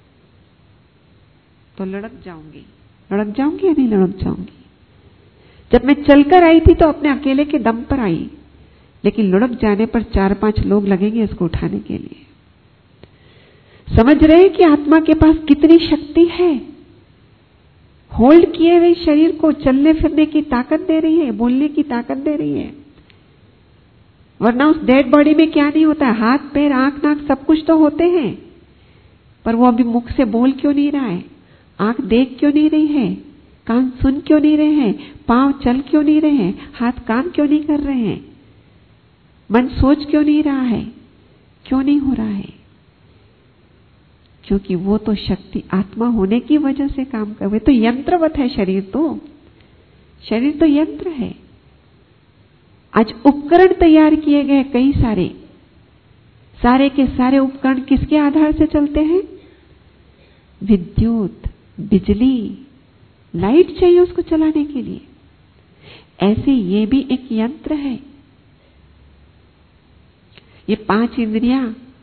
तो लुढ़क जाऊंगी या नहीं लुढ़क जाऊंगी? जब मैं चलकर आई थी तो अपने अकेले के दम पर आई, लेकिन लुढ़क जाने पर 4-5 लोग लगेंगे इसको उठाने के लिए। समझ रहे हैं कि आत्मा के पास कितनी शक्ति है, होल्ड किए हुए शरीर को चलने फिरने की ताकत दे रही है, बोलने की ताकत दे रही है। वरना उस डेड बॉडी में क्या नहीं होता, हाथ पैर आंख नाक सब कुछ तो होते हैं, पर वो अभी मुख से बोल क्यों नहीं रहा है, आंख देख क्यों नहीं रही है, कान सुन क्यों नहीं रहे हैं, पांव चल क्यों नहीं रहे हैं, हाथ काम क्यों नहीं कर रहे हैं, मन सोच क्यों नहीं रहा है, क्यों नहीं हो रहा है? क्योंकि वो तो शक्ति आत्मा होने की वजह से काम कर, वे तो यंत्रवत है शरीर तो यंत्र है। आज उपकरण तैयार किए गए कई सारे के सारे उपकरण किसके आधार से चलते हैं? विद्युत, बिजली, लाइट चाहिए उसको चलाने के लिए। ऐसे ये भी एक यंत्र है। ये 5 इंद्रियां,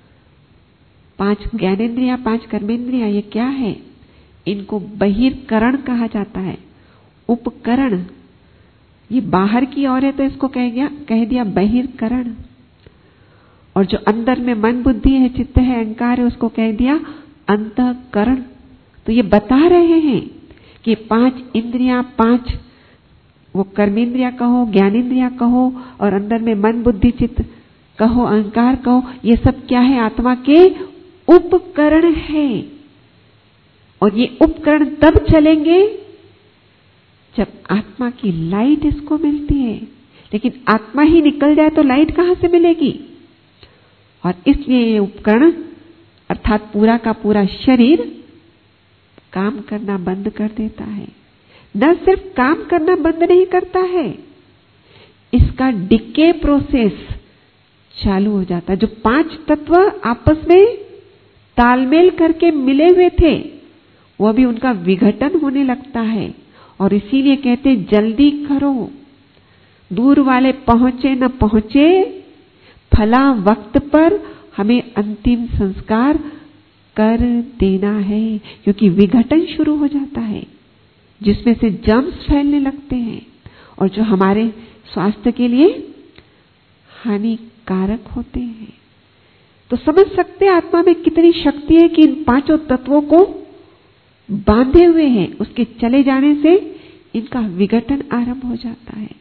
5 ज्ञानेंद्रियां, 5 कर्मेंद्रियां, ये क्या है? इनको बहिर्करण कहा जाता है, उपकरण। ये बाहर की ओर है तो इसको कह दिया बहिर्करण, और जो अंदर में मन बुद्धि है, चित्त है, अहंकार है, उसको कह दिया अंतःकरण। तो ये बता रहे हैं कि 5 इंद्रियां, 5 वो कर्मेंद्रियां कहो, ज्ञानेंद्रियां कहो, और अंदर में मन बुद्धि चित्त कहो, अहंकार कहो, ये सब क्या है? आत्मा के उपकरण है। और ये उपकरण तब चलेंगे जब आत्मा की लाइट इसको मिलती है। लेकिन आत्मा ही निकल जाए तो लाइट कहां से मिलेगी? और इसलिए ये उपकरण अर्थात पूरा का पूरा शरीर काम करना बंद कर देता है। न सिर्फ काम करना बंद नहीं करता है, इसका डिके प्रोसेस चालू हो जाता है। जो 5 तत्व आपस में तालमेल करके मिले हुए थे, वो भी उनका विघटन होने लगता है। और इसीलिए कहते जल्दी करो, दूर वाले पहुंचे न पहुंचे, फला वक्त पर हमें अंतिम संस्कार कर देना है। क्योंकि विघटन शुरू हो जाता है, जिसमें से जर्म्स फैलने लगते हैं और जो हमारे स्वास्थ्य के लिए हानिकारक होते हैं। तो समझ सकते हैं आत्मा में कितनी शक्ति है कि इन 5 तत्वों को बांधे हुए हैं, उसके चले जाने से इनका विघटन आरंभ हो जाता है।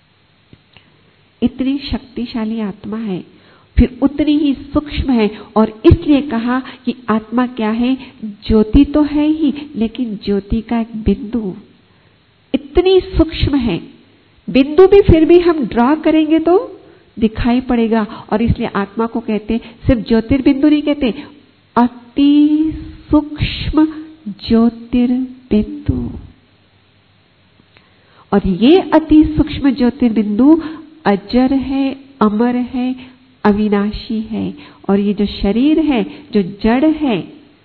इतनी शक्तिशाली आत्मा है, फिर उतनी ही सूक्ष्म है। और इसलिए कहा कि आत्मा क्या है? ज्योति तो है ही, लेकिन ज्योति का एक बिंदु, इतनी सूक्ष्म है। बिंदु भी फिर भी हम ड्रॉ करेंगे तो दिखाई पड़ेगा। और इसलिए आत्मा को कहते सिर्फ ज्योतिर्बिंदु नहीं कहते, अति सूक्ष्म ज्योतिर्बिंदु। और ये अति सूक्ष्म ज्योतिर्बिंदु अजर है, अमर है, अविनाशी है। और ये जो शरीर है, जो जड़ है,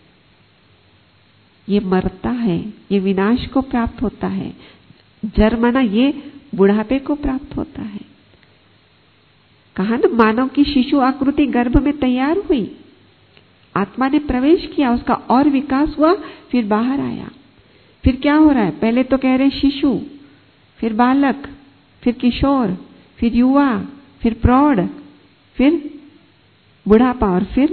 ये मरता है, ये विनाश को प्राप्त होता है। जड़ माना ये बुढ़ापे को प्राप्त होता है। कहा ना, मानव की शिशु आकृति गर्भ में तैयार हुई, आत्मा ने प्रवेश किया, उसका और विकास हुआ, फिर बाहर आया। फिर क्या हो रहा है? पहले तो कह रहे शिशु, फिर बालक, फिर किशोर, फिर युवा, फिर प्रौढ़, फिर बुढ़ापा और फिर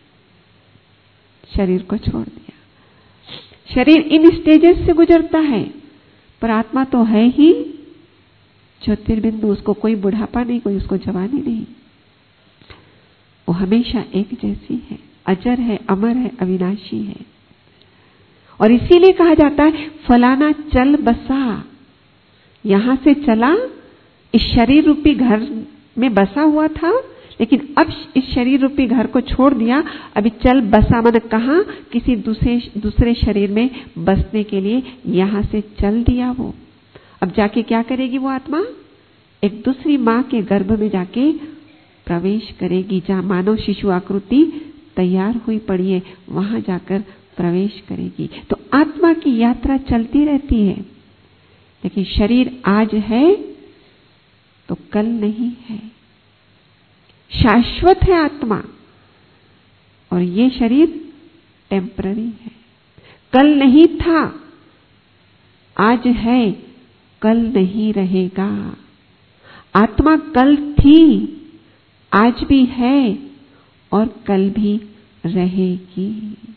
शरीर को छोड़ दिया। शरीर इन स्टेजेस से गुजरता है, पर आत्मा तो है ही ज्योतिर्बिंदु। उसको कोई बुढ़ापा नहीं, कोई उसको जवानी नहीं। वो हमेशा एक जैसी है, अजर है, अमर है, अविनाशी है। और इसीलिए कहा जाता है फलाना चल बसा, यहां से चला, इस शरीर रूपी घर में बसा हुआ था, लेकिन अब इस शरीर रूपी घर को छोड़ दिया, अभी चल बसा, मन कहां? किसी दूसरे शरीर में बसने के लिए यहां से चल दिया वो। अब जाके क्या करेगी वो आत्मा? एक दूसरी मां के गर्भ में जाके प्रवेश करेगी, जहां मानव शिशु आकृति तैयार हुई पड़ी है, वहां जाकर प्रवेश करेगी। तो आत्मा की यात्रा चलती रहती है, लेकिन शरीर आज है तो कल नहीं है। शाश्वत है आत्मा, और ये शरीर टेम्पररी है। कल नहीं था, आज है, कल नहीं रहेगा। आत्मा कल थी, आज भी है और कल भी रहेगी।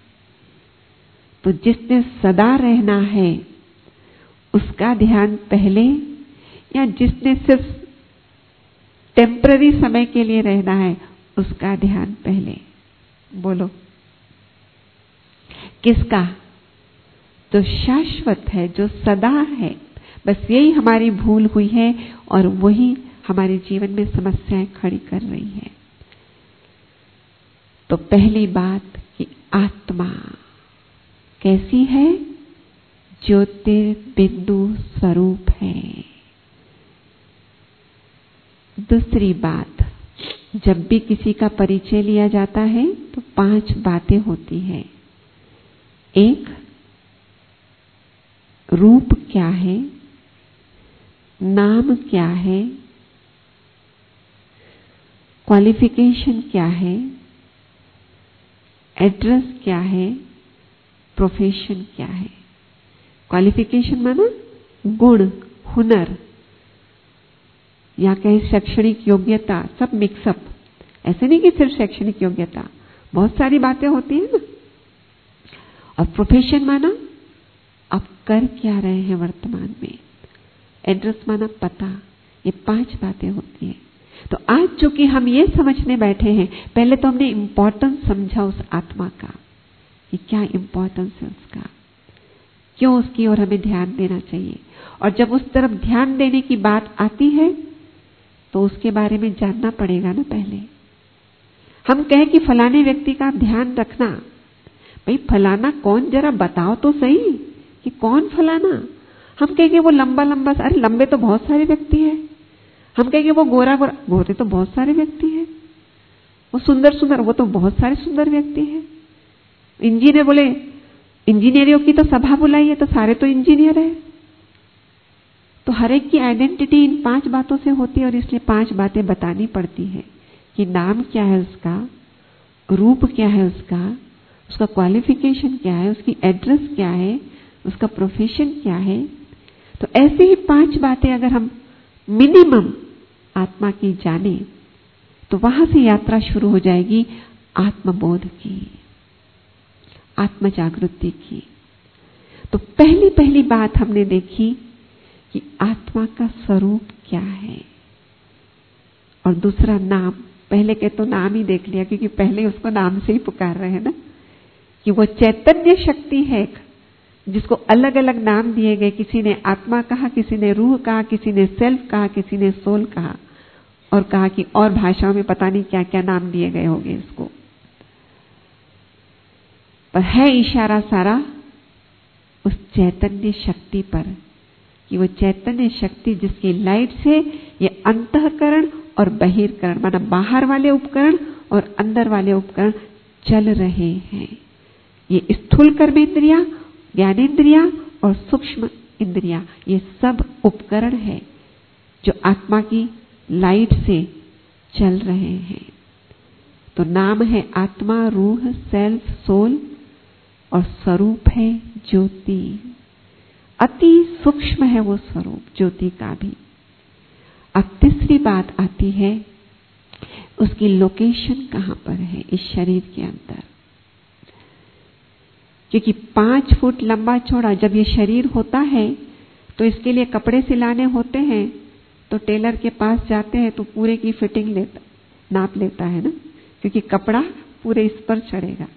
तो जिसने सदा रहना है उसका ध्यान पहले, या जिसने सिर्फ टेम्पररी समय के लिए रहना है उसका ध्यान पहले? बोलो किसका? जो शाश्वत है, जो सदा है। बस यही हमारी भूल हुई है और वही हमारे जीवन में समस्याएं खड़ी कर रही है। तो पहली बात कि आत्मा कैसी है? ज्योतिर्बिंदु स्वरूप है। दूसरी बात, जब भी किसी का परिचय लिया जाता है तो 5 बातें होती हैं। एक, रूप क्या है, नाम क्या है, क्वालिफिकेशन क्या है, एड्रेस क्या है, प्रोफेशन क्या है। क्वालिफिकेशन माना गुण, हुनर, या कहीं शैक्षणिक योग्यता, सब मिक्सअप। ऐसे नहीं कि सिर्फ शैक्षणिक योग्यता, बहुत सारी बातें होती है ना। और प्रोफेशन माना आप कर क्या रहे हैं वर्तमान में। एड्रेस माना पता। ये 5 बातें होती हैं। तो आज चूंकि हम ये समझने बैठे हैं, पहले तो हमने इंपॉर्टेंस समझा उस आत्मा का कि क्या इंपॉर्टेंस है उसका, क्यों उसकी ओर हमें ध्यान देना चाहिए। और जब उस तरफ ध्यान देने की बात आती है तो उसके बारे में जानना पड़ेगा ना। पहले हम कहें कि फलाने व्यक्ति का ध्यान रखना, भाई फलाना कौन, जरा बताओ तो सही कि कौन फलाना। हम कहेंगे वो लंबा लंबा, अरे लंबे तो बहुत सारे व्यक्ति हैं। हम कहेंगे वो गोरा गोरा, गोरे तो बहुत सारे व्यक्ति हैं। वो सुंदर सुंदर, वो तो बहुत सारे सुंदर व्यक्ति हैं। इंजीनियर, बोले इंजीनियरों की तो सभा बुलाई है तो सारे तो इंजीनियर है। तो हर एक की आइडेंटिटी इन 5 बातों से होती है, और इसलिए 5 बातें बतानी पड़ती है कि नाम क्या है उसका, रूप क्या है उसका, उसका क्वालिफिकेशन क्या है, उसकी एड्रेस क्या है, उसका प्रोफेशन क्या है। तो ऐसे ही 5 बातें अगर हम मिनिमम आत्मा की जाने तो वहां से यात्रा शुरू हो जाएगी आत्मबोध की, आत्म जागृति की। तो पहली बात हमने देखी कि आत्मा का स्वरूप क्या है, और दूसरा नाम। पहले के तो नाम ही देख लिया, क्योंकि पहले उसको नाम से ही पुकार रहे हैं ना, कि वो चैतन्य शक्ति है जिसको अलग अलग नाम दिए गए। किसी ने आत्मा कहा, किसी ने रूह कहा, किसी ने सेल्फ कहा, किसी ने सोल कहा, और कहा कि और भाषाओं में पता नहीं क्या क्या नाम दिए गए होंगे इसको। पर है इशारा सारा उस चैतन्य शक्ति पर, कि वो चैतन्य शक्ति जिसकी लाइट से ये अंतःकरण और बहिर्करण, माना बाहर वाले उपकरण और अंदर वाले उपकरण चल रहे हैं। ये स्थूल कर्मेंद्रियां, ज्ञानेंद्रियां और सूक्ष्म इंद्रियां, ये सब उपकरण है जो आत्मा की लाइट से चल रहे हैं। तो नाम है आत्मा, रूह, सेल्फ, सोल और स्वरूप है ज्योति। अति सूक्ष्म है वो स्वरूप ज्योति का भी। अब तीसरी बात आती है, उसकी लोकेशन कहां पर है इस शरीर के अंदर। क्योंकि 5 फुट लंबा चौड़ा जब ये शरीर होता है तो इसके लिए कपड़े सिलाने होते हैं, तो टेलर के पास जाते हैं तो पूरे की फिटिंग नाप लेता है ना, क्योंकि कपड़ा पूरे इस पर चढ़ेगा।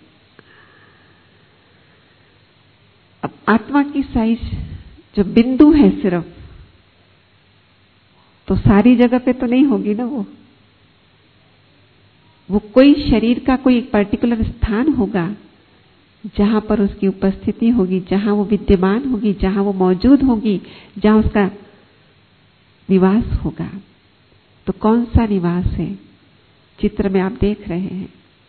अब आत्मा की साइज जो बिंदु है सिर्फ, तो सारी जगह पे तो नहीं होगी ना वो कोई शरीर का कोई एक पर्टिकुलर स्थान होगा जहां पर उसकी उपस्थिति होगी, जहां वो विद्यमान होगी, जहां वो मौजूद होगी, जहां उसका निवास होगा। तो कौन सा निवास है? चित्र में आप देख रहे हैं,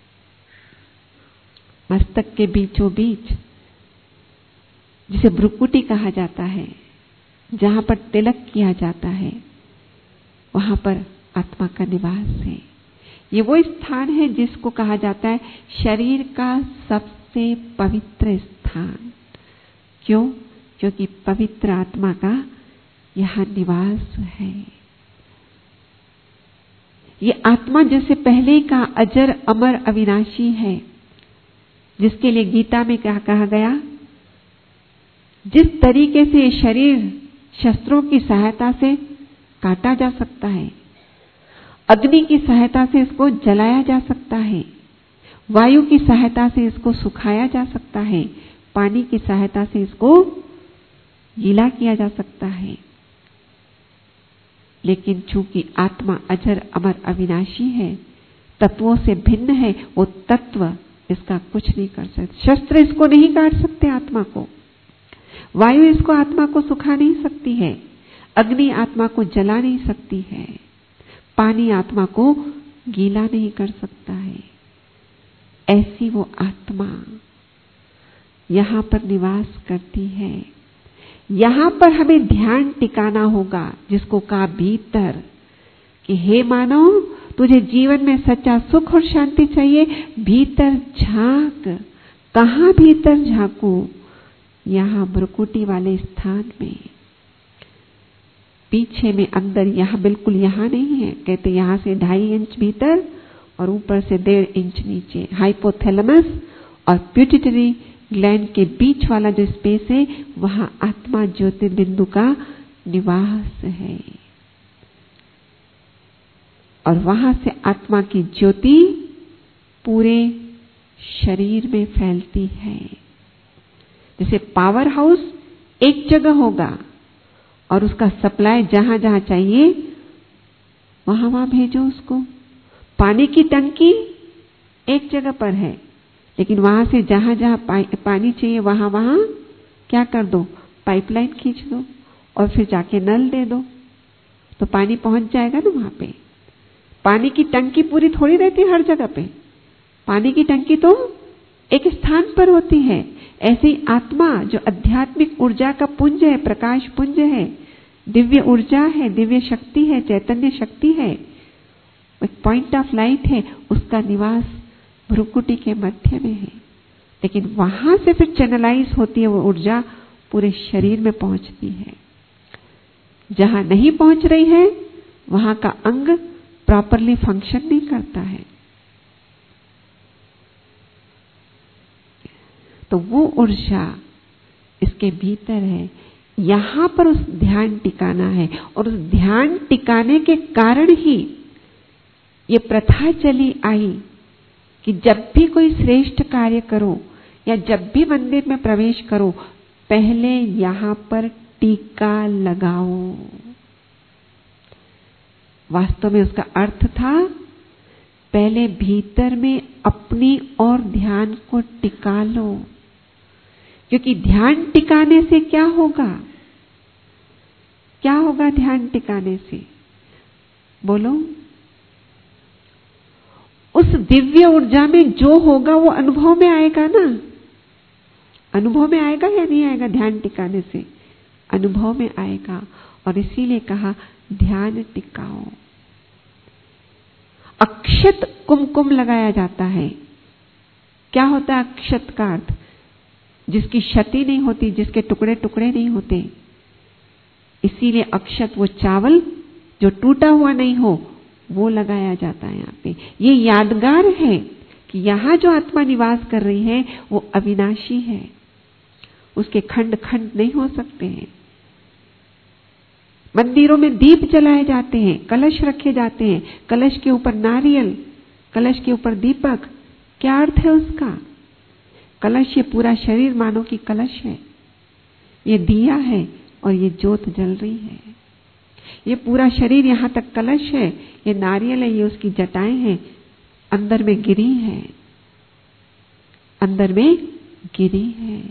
मस्तक के बीचों बीच, जिसे भ्रुकुटी कहा जाता है, जहां पर तिलक किया जाता है, वहां पर आत्मा का निवास है। ये वो स्थान है जिसको कहा जाता है शरीर का सबसे पवित्र स्थान। क्यों? क्योंकि पवित्र आत्मा का यहां निवास है। ये आत्मा जैसे पहले का अजर, अमर, अविनाशी है, जिसके लिए गीता में क्या कहा गया? जिस तरीके से शरीर शस्त्रों की सहायता से काटा जा सकता है, अग्नि की सहायता से इसको जलाया जा सकता है, वायु की सहायता से इसको सुखाया जा सकता है, पानी की सहायता से इसको गीला किया जा सकता है, लेकिन चूंकि आत्मा अजर, अमर, अविनाशी है, तत्वों से भिन्न है, वो तत्व इसका कुछ नहीं कर सकते। शस्त्र इसको नहीं काट सकते आत्मा को, वायु इसको आत्मा को सुखा नहीं सकती है, अग्नि आत्मा को जला नहीं सकती है, पानी आत्मा को गीला नहीं कर सकता है। ऐसी वो आत्मा यहां पर निवास करती है। यहां पर हमें ध्यान टिकाना होगा, जिसको कहा भीतर, कि हे मानव, तुझे जीवन में सच्चा सुख और शांति चाहिए, भीतर झांक। कहां भीतर झांकू? यहां भ्रुकुटी वाले स्थान में, पीछे में, अंदर, यहां बिल्कुल यहां नहीं है। कहते यहां से 2.5 इंच भीतर और ऊपर से 1.5 इंच नीचे। हाइपोथैलेमस और पिट्यूटरी ग्लैंड के बीच वाला जो स्पेस है, वहां आत्मा ज्योतिर्बिंदु का निवास है। और वहां से आत्मा की ज्योति पूरे शरीर में फैलती है। जैसे पावर हाउस एक जगह होगा और उसका सप्लाई जहां जहां चाहिए वहां वहां भेजो उसको। पानी की टंकी एक जगह पर है, लेकिन वहां से जहां जहां पानी चाहिए वहां वहां क्या कर दो? पाइपलाइन खींच दो और फिर जाके नल दे दो, तो पानी पहुंच जाएगा ना वहां पे। पानी की टंकी पूरी थोड़ी रहती हर जगह पे, पानी की टंकी तो एक स्थान पर होती है। ऐसे ही आत्मा जो आध्यात्मिक ऊर्जा का पुंज है, प्रकाश पुंज है, दिव्य ऊर्जा है, दिव्य शक्ति है, चैतन्य शक्ति है, एक पॉइंट ऑफ लाइट है, उसका निवास भ्रुकुटी के मध्य में है। लेकिन वहां से फिर चैनलाइज होती है वो ऊर्जा, पूरे शरीर में पहुंचती है। जहां नहीं पहुंच रही है वहां का अंग प्रॉपरली फंक्शन नहीं करता है। तो वो ऊर्जा इसके भीतर है, यहां पर उस ध्यान टिकाना है। और उस ध्यान टिकाने के कारण ही ये प्रथा चली आई कि जब भी कोई श्रेष्ठ कार्य करो या जब भी मंदिर में प्रवेश करो, पहले यहां पर टीका लगाओ। वास्तव में उसका अर्थ था पहले भीतर में अपनी और ध्यान को टिका लो, क्योंकि ध्यान टिकाने से क्या होगा? क्या होगा ध्यान टिकाने से? बोलो। उस दिव्य ऊर्जा में जो होगा वो अनुभव में आएगा ना। अनुभव में आएगा या नहीं आएगा? ध्यान टिकाने से अनुभव में आएगा। और इसीलिए कहा ध्यान टिकाओ। अक्षत कुमकुम लगाया जाता है। क्या होता है अक्षत का अर्थ? जिसकी क्षति नहीं होती, जिसके टुकड़े टुकड़े नहीं होते। इसीलिए अक्षत, वो चावल जो टूटा हुआ नहीं हो, वो लगाया जाता है यहाँ पे। ये यादगार है कि यहाँ जो आत्मा निवास कर रही है वो अविनाशी है, उसके खंड खंड नहीं हो सकते हैं। मंदिरों में दीप जलाए जाते हैं, कलश रखे जाते हैं, कलश के ऊपर नारियल, कलश के ऊपर दीपक। क्या अर्थ है उसका? कलश, ये पूरा शरीर मानो कि कलश है, ये दिया है और ये ज्योत जल रही है। ये पूरा शरीर यहाँ तक कलश है, ये नारियल है, ये उसकी जटाएं हैं, अंदर में गिरी है, अंदर में गिरी है।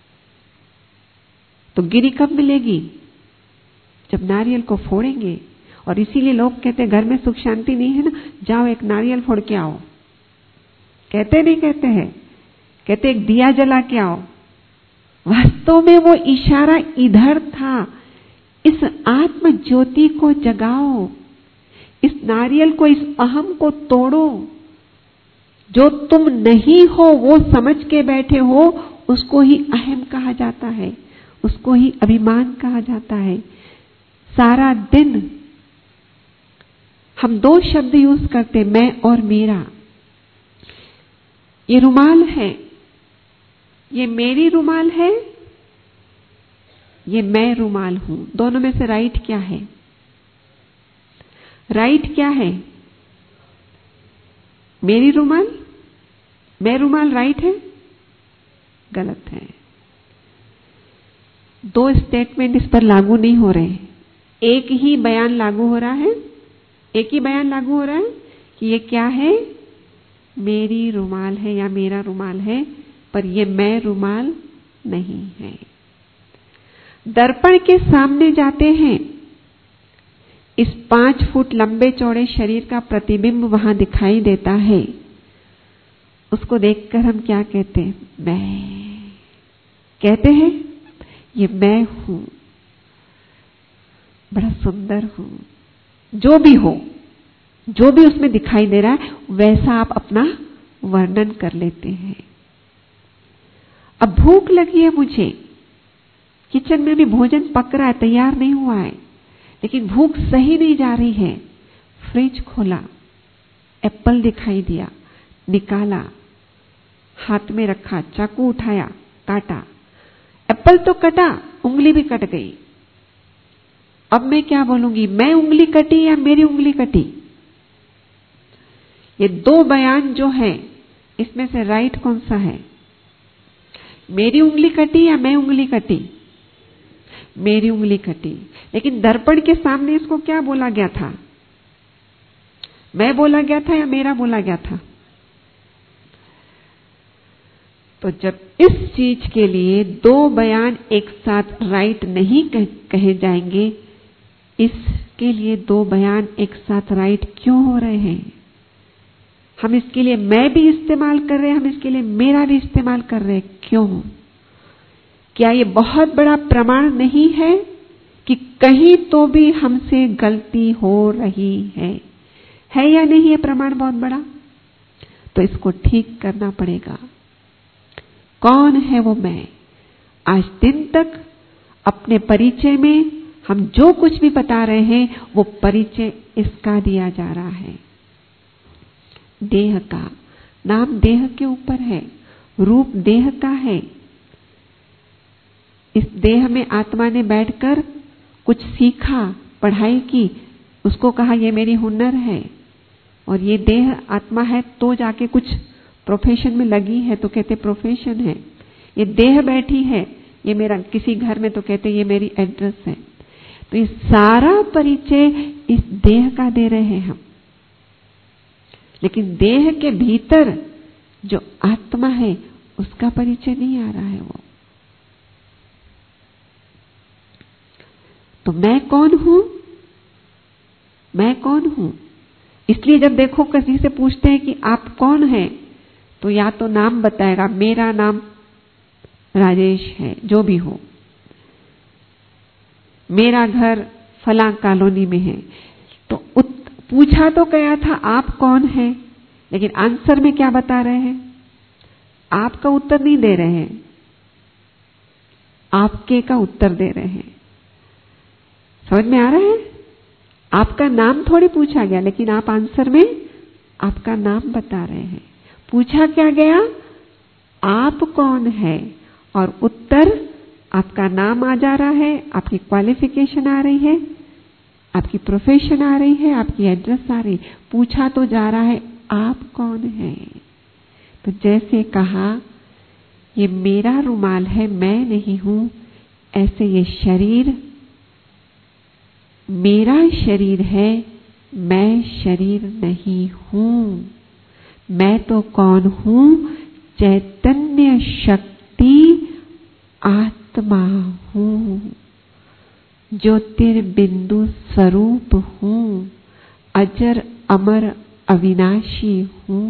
तो गिरी कब मिलेगी? जब नारियल को फोड़ेंगे। और इसीलिए लोग कहते हैं घर में सुख शांति नहीं है ना, जाओ एक नारियल फोड़ के आओ। कहते नहीं कहते हैं? कहते एक दिया जला के आओ। वास्तव में वो इशारा इधर था, इस आत्म ज्योति को जगाओ, इस नारियल को, इस अहम को तोड़ो। जो तुम नहीं हो वो समझ के बैठे हो, उसको ही अहम कहा जाता है, उसको ही अभिमान कहा जाता है। सारा दिन हम दो शब्द यूज करते, मैं और मेरा। ये रुमाल है, ये मेरी रुमाल है, ये मैं रुमाल हूं। दोनों में से राइट क्या है? राइट क्या है? मेरी रुमाल, मैं रुमाल राइट है? गलत है। दो स्टेटमेंट इस पर लागू नहीं हो रहे। एक ही बयान लागू हो रहा है, एक ही बयान लागू हो रहा है कि ये क्या है? मेरी रुमाल है या मेरा रुमाल है, पर ये मैं रुमाल नहीं है। दर्पण के सामने जाते हैं, इस 5 फुट लंबे चौड़े शरीर का प्रतिबिंब वहां दिखाई देता है। उसको देखकर हम क्या कहते हैं? मैं कहते हैं, ये मैं हूं, बड़ा सुंदर हूं। जो भी हो, जो भी उसमें दिखाई दे रहा है, वैसा आप अपना वर्णन कर लेते हैं। अब भूख लगी है मुझे, किचन में भी भोजन पक रहा है, तैयार नहीं हुआ है, लेकिन भूख सही नहीं जा रही है। फ्रिज खोला, एप्पल दिखाई दिया, निकाला, हाथ में रखा, चाकू उठाया, काटा। एप्पल तो कटा, उंगली भी कट गई। अब मैं क्या बोलूंगी? मैं उंगली कटी या मेरी उंगली कटी? ये दो बयान जो है, इसमें से राइट कौन सा है? मेरी उंगली कटी या मैं उंगली कटी? मेरी उंगली कटी। लेकिन दर्पण के सामने इसको क्या बोला गया था? मैं बोला गया था या मेरा बोला गया था? तो जब इस चीज के लिए दो बयान एक साथ राइट नहीं कहे जाएंगे, इसके लिए दो बयान एक साथ राइट क्यों हो रहे हैं? हम इसके लिए मैं भी इस्तेमाल कर रहे हैं, हम इसके लिए मेरा भी इस्तेमाल कर रहे हैं। क्यों? क्या ये बहुत बड़ा प्रमाण नहीं है कि कहीं तो भी हमसे गलती हो रही है या नहीं? ये प्रमाण बहुत बड़ा, तो इसको ठीक करना पड़ेगा। कौन है वो मैं? आज दिन तक अपने परिचय में हम जो कुछ भी बता रहे हैं, वो परिचय इसका दिया जा रहा है, देह का। नाम देह के ऊपर है, रूप देह का है। इस देह में आत्मा ने बैठकर कुछ सीखा, पढ़ाई की, उसको कहा ये मेरी हुनर है। और ये देह आत्मा है तो जाके कुछ प्रोफेशन में लगी है तो कहते प्रोफेशन है। ये देह बैठी है, ये मेरा किसी घर में तो कहते ये मेरी एड्रेस है। तो ये सारा परिचय इस देह का दे रहे हैं हम, लेकिन देह के भीतर जो आत्मा है उसका परिचय नहीं आ रहा है। वो तो मैं कौन हूं? मैं कौन हूं? इसलिए जब देखो किसी से पूछते हैं कि आप कौन हैं, तो या तो नाम बताएगा, मेरा नाम राजेश है, जो भी हो, मेरा घर फलां कॉलोनी में है। तो पूछा तो गया था आप कौन हैं, लेकिन आंसर में क्या बता रहे हैं? आपका उत्तर नहीं दे रहे हैं, आपके का उत्तर दे रहे हैं। समझ में आ रहा है? आपका नाम थोड़ी पूछा गया, लेकिन आप आंसर में आपका नाम बता रहे हैं। पूछा क्या गया? आप कौन है, और उत्तर आपका नाम आ जा रहा है, आपकी क्वालिफिकेशन आ रही है, आपकी प्रोफेशन आ रही है, आपकी एड्रेस आ रही है। पूछा तो जा रहा है आप कौन है। तो जैसे कहा ये मेरा रुमाल है, मैं नहीं हूं, ऐसे ये शरीर मेरा शरीर है, मैं शरीर नहीं हूं। मैं तो कौन हूं? चैतन्य शक्ति आत्मा हूं, ज्योतिर्बिंदु स्वरूप हूं, अजर अमर अविनाशी हूं।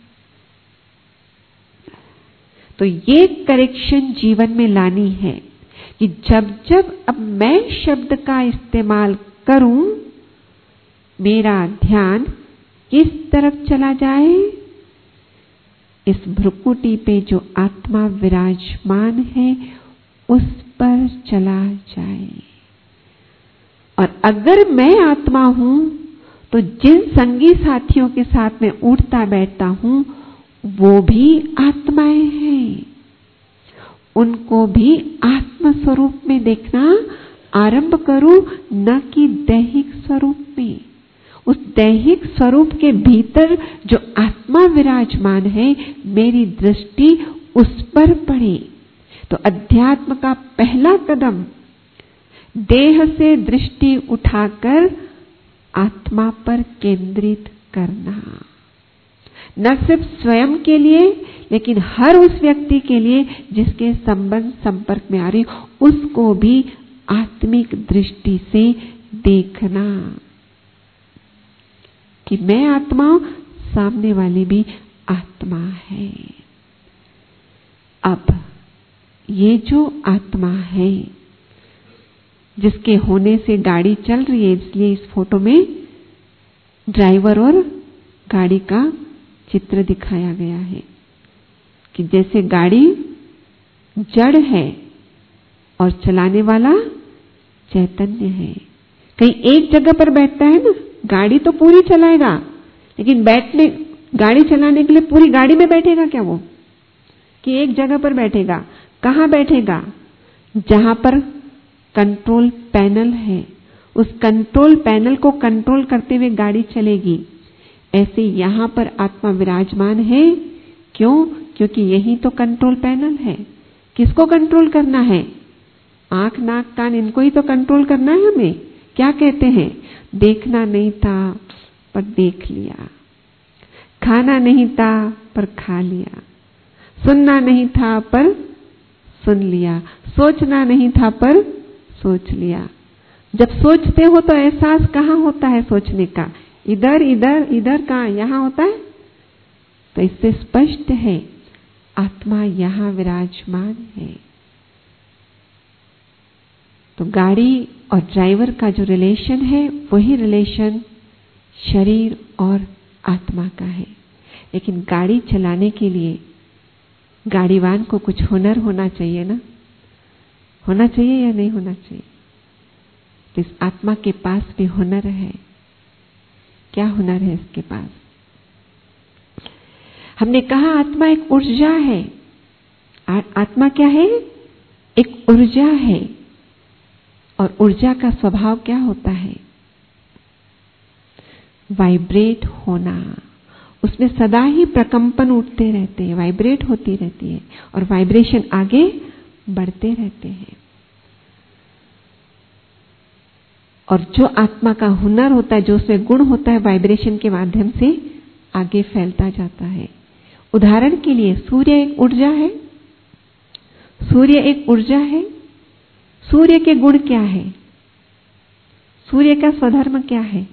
तो ये करेक्शन जीवन में लानी है कि जब जब अब मैं शब्द का इस्तेमाल करूं, मेरा ध्यान किस तरफ चला जाए? इस भ्रुकुटी पे जो आत्मा विराजमान है उस पर चला जाए। और अगर मैं आत्मा हूं तो जिन संगी साथियों के साथ में उठता बैठता हूं वो भी आत्माएं हैं। उनको भी आत्म स्वरूप में देखना आरंभ करूं, न कि दैहिक स्वरूप में। उस दैहिक स्वरूप के भीतर जो आत्मा विराजमान है, मेरी दृष्टि उस पर पड़े। तो अध्यात्म का पहला कदम देह से दृष्टि उठाकर आत्मा पर केंद्रित करना। न सिर्फ स्वयं के लिए, लेकिन हर उस व्यक्ति के लिए जिसके संबंध संपर्क में आ रही, उसको भी आत्मिक दृष्टि से देखना कि मैं आत्मा हूं, सामने वाली भी आत्मा है। अब ये जो आत्मा है जिसके होने से गाड़ी चल रही है, इसलिए इस फोटो में ड्राइवर और गाड़ी का चित्र दिखाया गया है कि जैसे गाड़ी जड़ है और चलाने वाला चैतन्य है। कहीं एक जगह पर बैठता है ना, गाड़ी तो पूरी चलाएगा, लेकिन गाड़ी चलाने के लिए पूरी गाड़ी में बैठेगा क्या वो? कि एक जगह पर बैठेगा? कहां बैठेगा? जहां पर कंट्रोल पैनल है, उस कंट्रोल पैनल को कंट्रोल करते हुए गाड़ी चलेगी। ऐसे यहां पर आत्मा विराजमान है। क्यों? क्योंकि यही तो कंट्रोल पैनल है। किसको कंट्रोल करना है? आंख, नाक, कान, इनको ही तो कंट्रोल करना है हमें। क्या कहते हैं? देखना नहीं था पर देख लिया, खाना नहीं था पर खा लिया, सुनना नहीं था पर सुन लिया, सोचना नहीं था पर सोच लिया। जब सोचते हो तो एहसास कहाँ होता है सोचने का? इधर इधर इधर, कहाँ? यहां होता है। तो इससे स्पष्ट है आत्मा यहां विराजमान है। तो गाड़ी और ड्राइवर का जो रिलेशन है वही रिलेशन शरीर और आत्मा का है। लेकिन गाड़ी चलाने के लिए गाड़ीवान को कुछ हुनर होना चाहिए ना? होना चाहिए या नहीं होना चाहिए? तो इस आत्मा के पास भी हुनर है। क्या हुनर है इसके पास? हमने कहा आत्मा एक ऊर्जा है। आत्मा क्या है? एक ऊर्जा है। और ऊर्जा का स्वभाव क्या होता है? वाइब्रेट होना। उसमें सदा ही प्रकंपन उठते रहते हैं, वाइब्रेट होती रहती है और वाइब्रेशन आगे बढ़ते रहते हैं। और जो आत्मा का हुनर होता है, जो उसमें गुण होता है, वाइब्रेशन के माध्यम से आगे फैलता जाता है। उदाहरण के लिए सूर्य एक ऊर्जा है। सूर्य एक ऊर्जा है। सूर्य के गुण क्या है? सूर्य का स्वधर्म क्या है?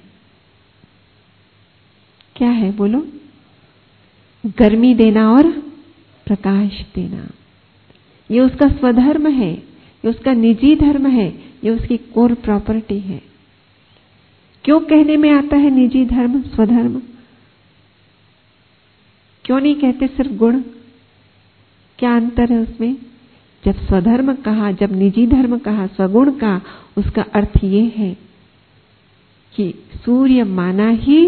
क्या है बोलो? गर्मी देना और प्रकाश देना। ये उसका स्वधर्म है, ये उसका निजी धर्म है, ये उसकी कोर प्रॉपर्टी है। क्यों कहने में आता है निजी धर्म, स्वधर्म? क्यों नहीं कहते सिर्फ गुण? क्या अंतर है उसमें? जब स्वधर्म कहा, जब निजी धर्म कहा, स्वगुण का, उसका अर्थ ये है कि सूर्य माना ही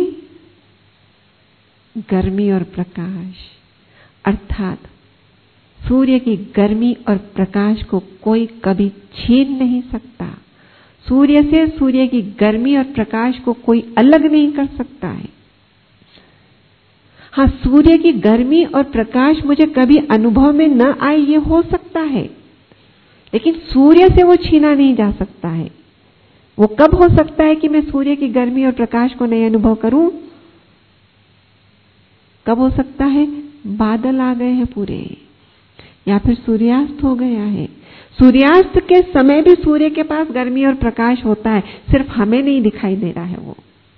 गर्मी और प्रकाश, अर्थात सूर्य की गर्मी और प्रकाश को कोई कभी छीन नहीं सकता। सूर्य से सूर्य की गर्मी और प्रकाश को कोई अलग नहीं कर सकता है। हाँ, सूर्य की गर्मी और प्रकाश मुझे कभी अनुभव में न आए, ये हो सकता है, लेकिन सूर्य से वो छीना नहीं जा सकता है। वो कब हो सकता है कि मैं सूर्य की गर्मी और प्रकाश को नहीं अनुभव करूं? कब हो सकता है? बादल आ गए हैं पूरे, या फिर सूर्यास्त हो गया है। सूर्यास्त के समय भी सूर्य के पास गर्मी और प्रकाश होता है, सिर्फ हमें नहीं दिखाई दे रहा है वो।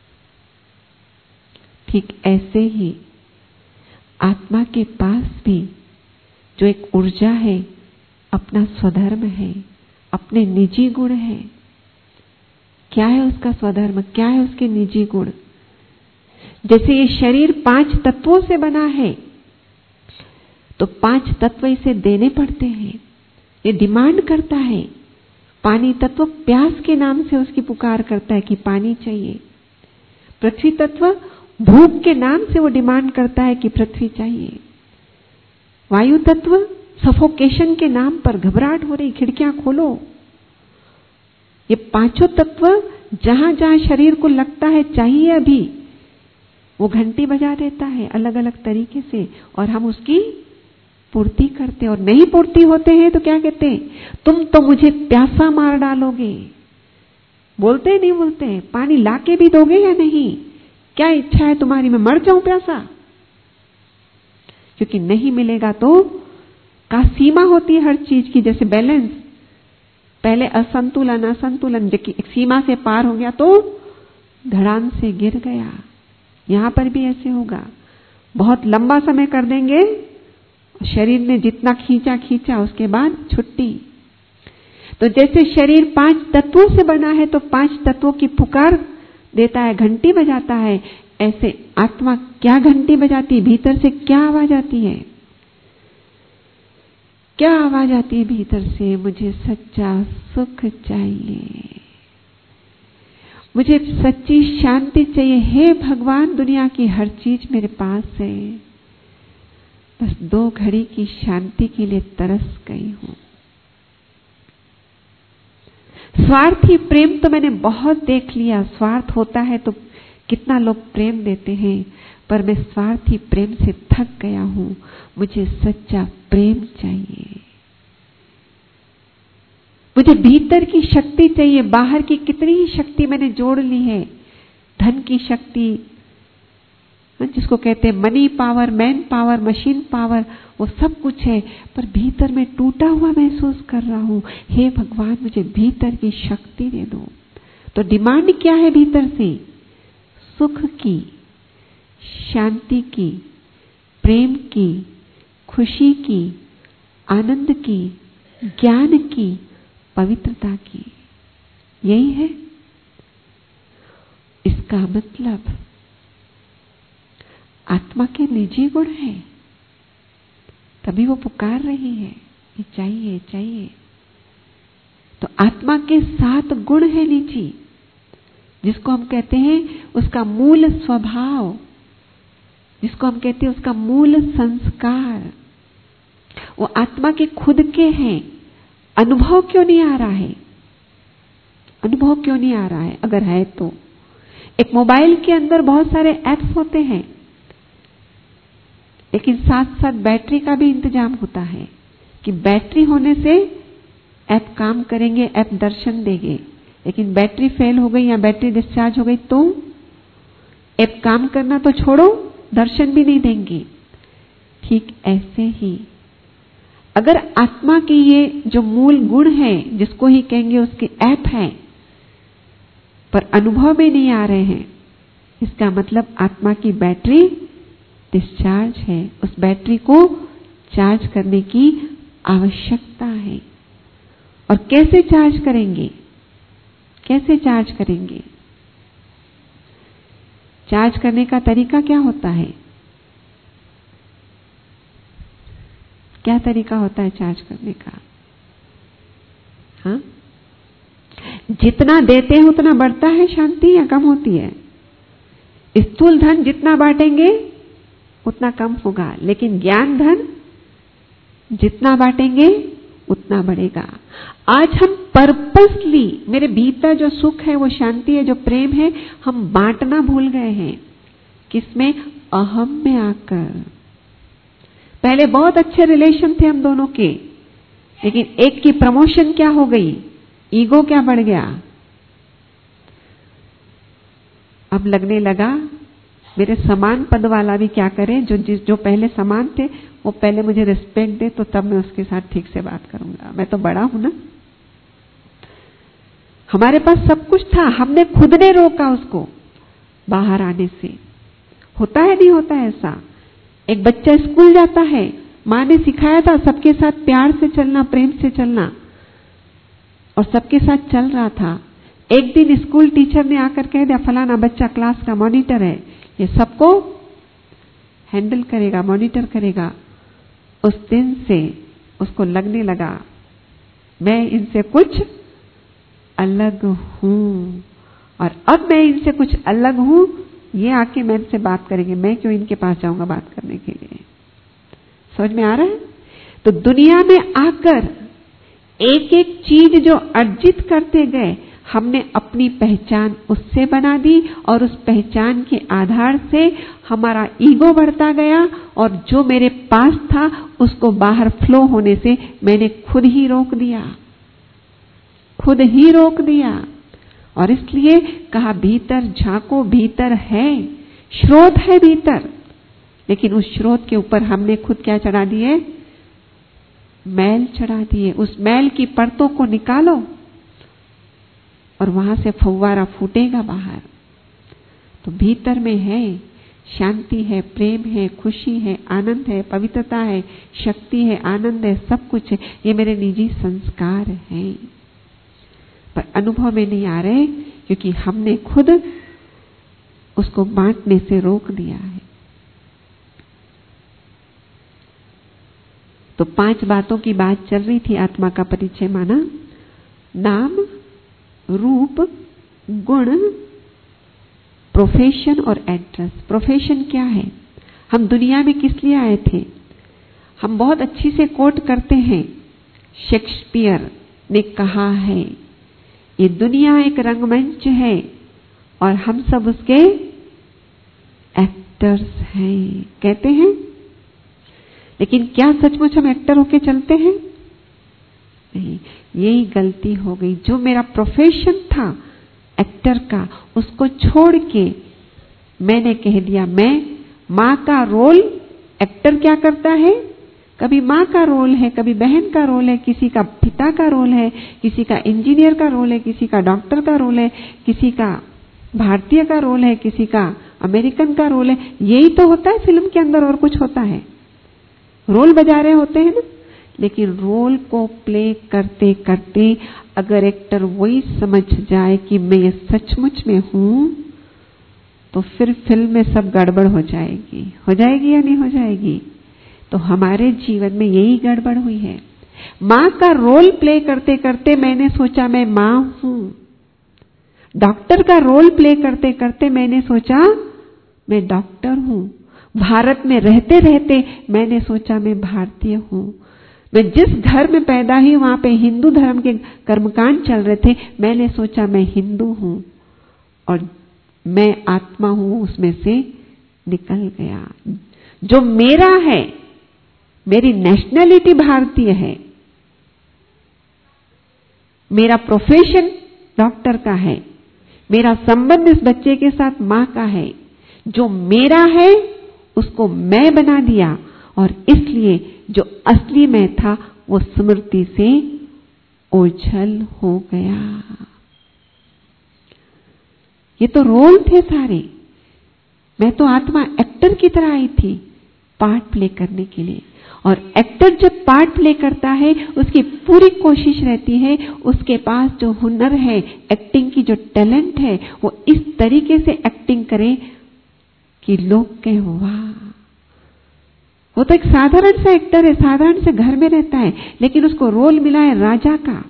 ठीक ऐसे ही आत्मा के पास भी जो एक ऊर्जा है, अपना स्वधर्म है, अपने निजी गुण है। क्या है उसका स्वधर्म? क्या है उसके निजी गुण? जैसे ये शरीर 5 तत्वों से बना है, तो 5 तत्व इसे देने पड़ते हैं। ये डिमांड करता है। पानी तत्व प्यास के नाम से उसकी पुकार करता है कि पानी चाहिए। पृथ्वी तत्व भूख के नाम से वो डिमांड करता है कि पृथ्वी चाहिए। वायु तत्व सफोकेशन के नाम पर, घबराहट हो रही, खिड़कियां खोलो। ये 5 तत्व जहां जहां शरीर को लगता है चाहिए अभी, वो घंटी बजा देता है अलग अलग तरीके से, और हम उसकी पूर्ति करते। और नहीं पूर्ति होते हैं तो क्या कहते हैं? तुम तो मुझे प्यासा मार डालोगे। बोलते नहीं बोलते? पानी लाके भी दोगे या नहीं? क्या इच्छा है तुम्हारी, मैं मर जाऊं प्यासा? क्योंकि नहीं मिलेगा तो का सीमा होती है हर चीज की, जैसे बैलेंस। पहले असंतुलन, असंतुलन एक सीमा से पार हो गया तो धड़ाम से गिर गया। यहां पर भी ऐसे होगा। बहुत लंबा समय कर देंगे, शरीर ने जितना खींचा खींचा, उसके बाद छुट्टी। तो जैसे शरीर 5 तत्वों से बना है, तो 5 तत्वों की पुकार देता है, घंटी बजाता है। ऐसे आत्मा क्या घंटी बजाती है? भीतर से क्या आवाज आती है? क्या आवाज आती है भीतर से? मुझे सच्चा सुख चाहिए, मुझे सच्ची शांति चाहिए। हे भगवान, दुनिया की हर चीज मेरे पास है, बस 2 घड़ी की शांति के लिए तरस गई हूं। स्वार्थी प्रेम तो मैंने बहुत देख लिया। स्वार्थ होता है तो कितना लोग प्रेम देते हैं, पर मैं स्वार्थी प्रेम से थक गया हूं। मुझे सच्चा प्रेम चाहिए। मुझे भीतर की शक्ति चाहिए। बाहर की कितनी ही शक्ति मैंने जोड़ ली है, धन की शक्ति, जिसको कहते हैं money power, man power, machine power, वो सब कुछ है, पर भीतर में टूटा हुआ महसूस कर रहा हूं। हे भगवान, मुझे भीतर की शक्ति दे दो। तो डिमांड क्या है भीतर से? सुख की, शांति की, प्रेम की, खुशी की, आनंद की, ज्ञान की, पवित्रता की। यही है इसका मतलब। आत्मा के निजी गुण है, तभी वो पुकार रही है कि चाहिए चाहिए। तो आत्मा के 7 गुण है निजी, जिसको हम कहते हैं उसका मूल स्वभाव, जिसको हम कहते हैं उसका मूल संस्कार। वो आत्मा के खुद के हैं। अनुभव क्यों नहीं आ रहा है? अनुभव क्यों नहीं आ रहा है? अगर है तो एक मोबाइल के अंदर बहुत सारे ऐप्स होते हैं, लेकिन साथ साथ बैटरी का भी इंतजाम होता है कि बैटरी होने से ऐप काम करेंगे, ऐप दर्शन देंगे। लेकिन बैटरी फेल हो गई या बैटरी डिस्चार्ज हो गई तो ऐप काम करना तो छोड़ो, दर्शन भी नहीं देंगे। ठीक ऐसे ही अगर आत्मा की ये जो मूल गुण है, जिसको ही कहेंगे उसके ऐप हैं, पर अनुभव में नहीं आ रहे हैं, इसका मतलब आत्मा की बैटरी डिस्चार्ज है। उस बैटरी को चार्ज करने की आवश्यकता है। और कैसे चार्ज करेंगे? कैसे चार्ज करेंगे? चार्ज करने का तरीका क्या होता है? क्या तरीका होता है चार्ज करने का? हाँ, जितना देते हैं उतना बढ़ता है शांति या कम होती है? स्थूल धन जितना बांटेंगे उतना कम होगा, लेकिन ज्ञान धन जितना बांटेंगे उतना बढ़ेगा। आज हम पर्पसली, मेरे भीतर जो सुख है, वो शांति है, जो प्रेम है, हम बांटना भूल गए हैं। किसमें? अहम में आकर। पहले बहुत अच्छे रिलेशन थे हम दोनों के, लेकिन एक की प्रमोशन क्या हो गई? ईगो क्या बढ़ गया? अब लगने लगा मेरे समान पद वाला भी क्या करे, जो पहले समान थे वो पहले मुझे रिस्पेक्ट दे, तो तब मैं उसके साथ ठीक से बात करूंगा। मैं तो बड़ा हूं ना। हमारे पास सब कुछ था, हमने खुद ने रोका उसको बाहर आने से। होता है नहीं होता है ऐसा? एक बच्चा स्कूल जाता है, माँ ने सिखाया था सबके साथ प्यार से चलना, प्रेम से चलना, और सबके साथ चल रहा था। एक दिन स्कूल टीचर ने आकर कह दिया फलाना बच्चा क्लास का मॉनिटर है, ये सबको हैंडल करेगा, मॉनिटर करेगा। उस दिन से उसको लगने लगा मैं इनसे कुछ अलग हूं, और अब मैं इनसे कुछ अलग हूं, ये आके मैं इनसे बात करेंगे, मैं क्यों इनके पास जाऊंगा बात करने के लिए। समझ में आ रहा है? तो दुनिया में आकर एक एक चीज जो अर्जित करते गए, हमने अपनी पहचान उससे बना दी, और उस पहचान के आधार से हमारा ईगो बढ़ता गया, और जो मेरे पास था उसको बाहर फ्लो होने से मैंने खुद ही रोक दिया, खुद ही रोक दिया। और इसलिए कहा भीतर झांको, भीतर है, स्रोत है भीतर, लेकिन उस स्रोत के ऊपर हमने खुद क्या चढ़ा दिए? मैल चढ़ा दिए। उस मैल की परतों को निकालो और वहां से फव्वारा फूटेगा बाहर। तो भीतर में है, शांति है, प्रेम है, खुशी है, आनंद है, पवित्रता है, शक्ति है, आनंद है, सब कुछ है। ये मेरे निजी संस्कार हैं, पर अनुभव में नहीं आ रहे, क्योंकि हमने खुद उसको बांटने से रोक दिया है। तो 5 बातों की बात चल रही थी। आत्मा का परिचय माना नाम, रूप, गुण, प्रोफेशन और एड्रेस। प्रोफेशन क्या है? हम दुनिया में किस लिए आए थे? हम बहुत अच्छी से कोट करते हैं, शेक्सपियर ने कहा है ये दुनिया एक रंगमंच है और हम सब उसके एक्टर्स हैं, कहते हैं। लेकिन क्या सचमुच हम एक्टर होके चलते हैं? नहीं, यही गलती हो गई। जो मेरा प्रोफेशन था एक्टर का, उसको छोड़ के मैंने कह दिया मैं माँ का रोल। एक्टर क्या करता है? कभी माँ का रोल है, कभी बहन का रोल है, किसी का पिता का रोल है, किसी का इंजीनियर का रोल है, किसी का डॉक्टर का रोल है, किसी का भारतीय का रोल है, किसी का अमेरिकन का रोल है। यही तो होता है फिल्म के अंदर, और कुछ होता है? रोल बजा रहे होते हैं ना। लेकिन रोल को प्ले करते करते अगर एक्टर वही समझ जाए कि मैं ये सचमुच में हूं, तो फिर फिल्म में सब गड़बड़ हो जाएगी। हो जाएगी या नहीं हो जाएगी? तो हमारे जीवन में यही गड़बड़ हुई है। माँ का रोल प्ले करते करते मैंने सोचा मैं माँ हूं। डॉक्टर का रोल प्ले करते करते मैंने सोचा मैं डॉक्टर हूं। भारत में रहते रहते मैंने सोचा मैं भारतीय हूं। मैं जिस घर में पैदा हुई वहां पे हिंदू धर्म के कर्मकांड चल रहे थे, मैंने सोचा मैं हिंदू हूं और मैं आत्मा हूं, उसमें से निकल गया। जो मेरा है, मेरी नेशनैलिटी भारतीय है, मेरा प्रोफेशन डॉक्टर का है, मेरा संबंध इस बच्चे के साथ मां का है। जो मेरा है उसको मैं बना दिया, और इसलिए जो असली मैं था वो स्मृति से ओझल हो गया। ये तो रोल थे सारे। मैं तो आत्मा एक्टर की तरह आई थी पार्ट प्ले करने के लिए। और एक्टर जब पार्ट प्ले करता है, उसकी पूरी कोशिश रहती है उसके पास जो हुनर है, एक्टिंग की जो टैलेंट है, वो इस तरीके से एक्टिंग करे कि लोग कहें वाह, वो तो एक साधारण सा एक्टर है, साधारण से घर में रहता है, लेकिन उसको रोल मिला है राजा का।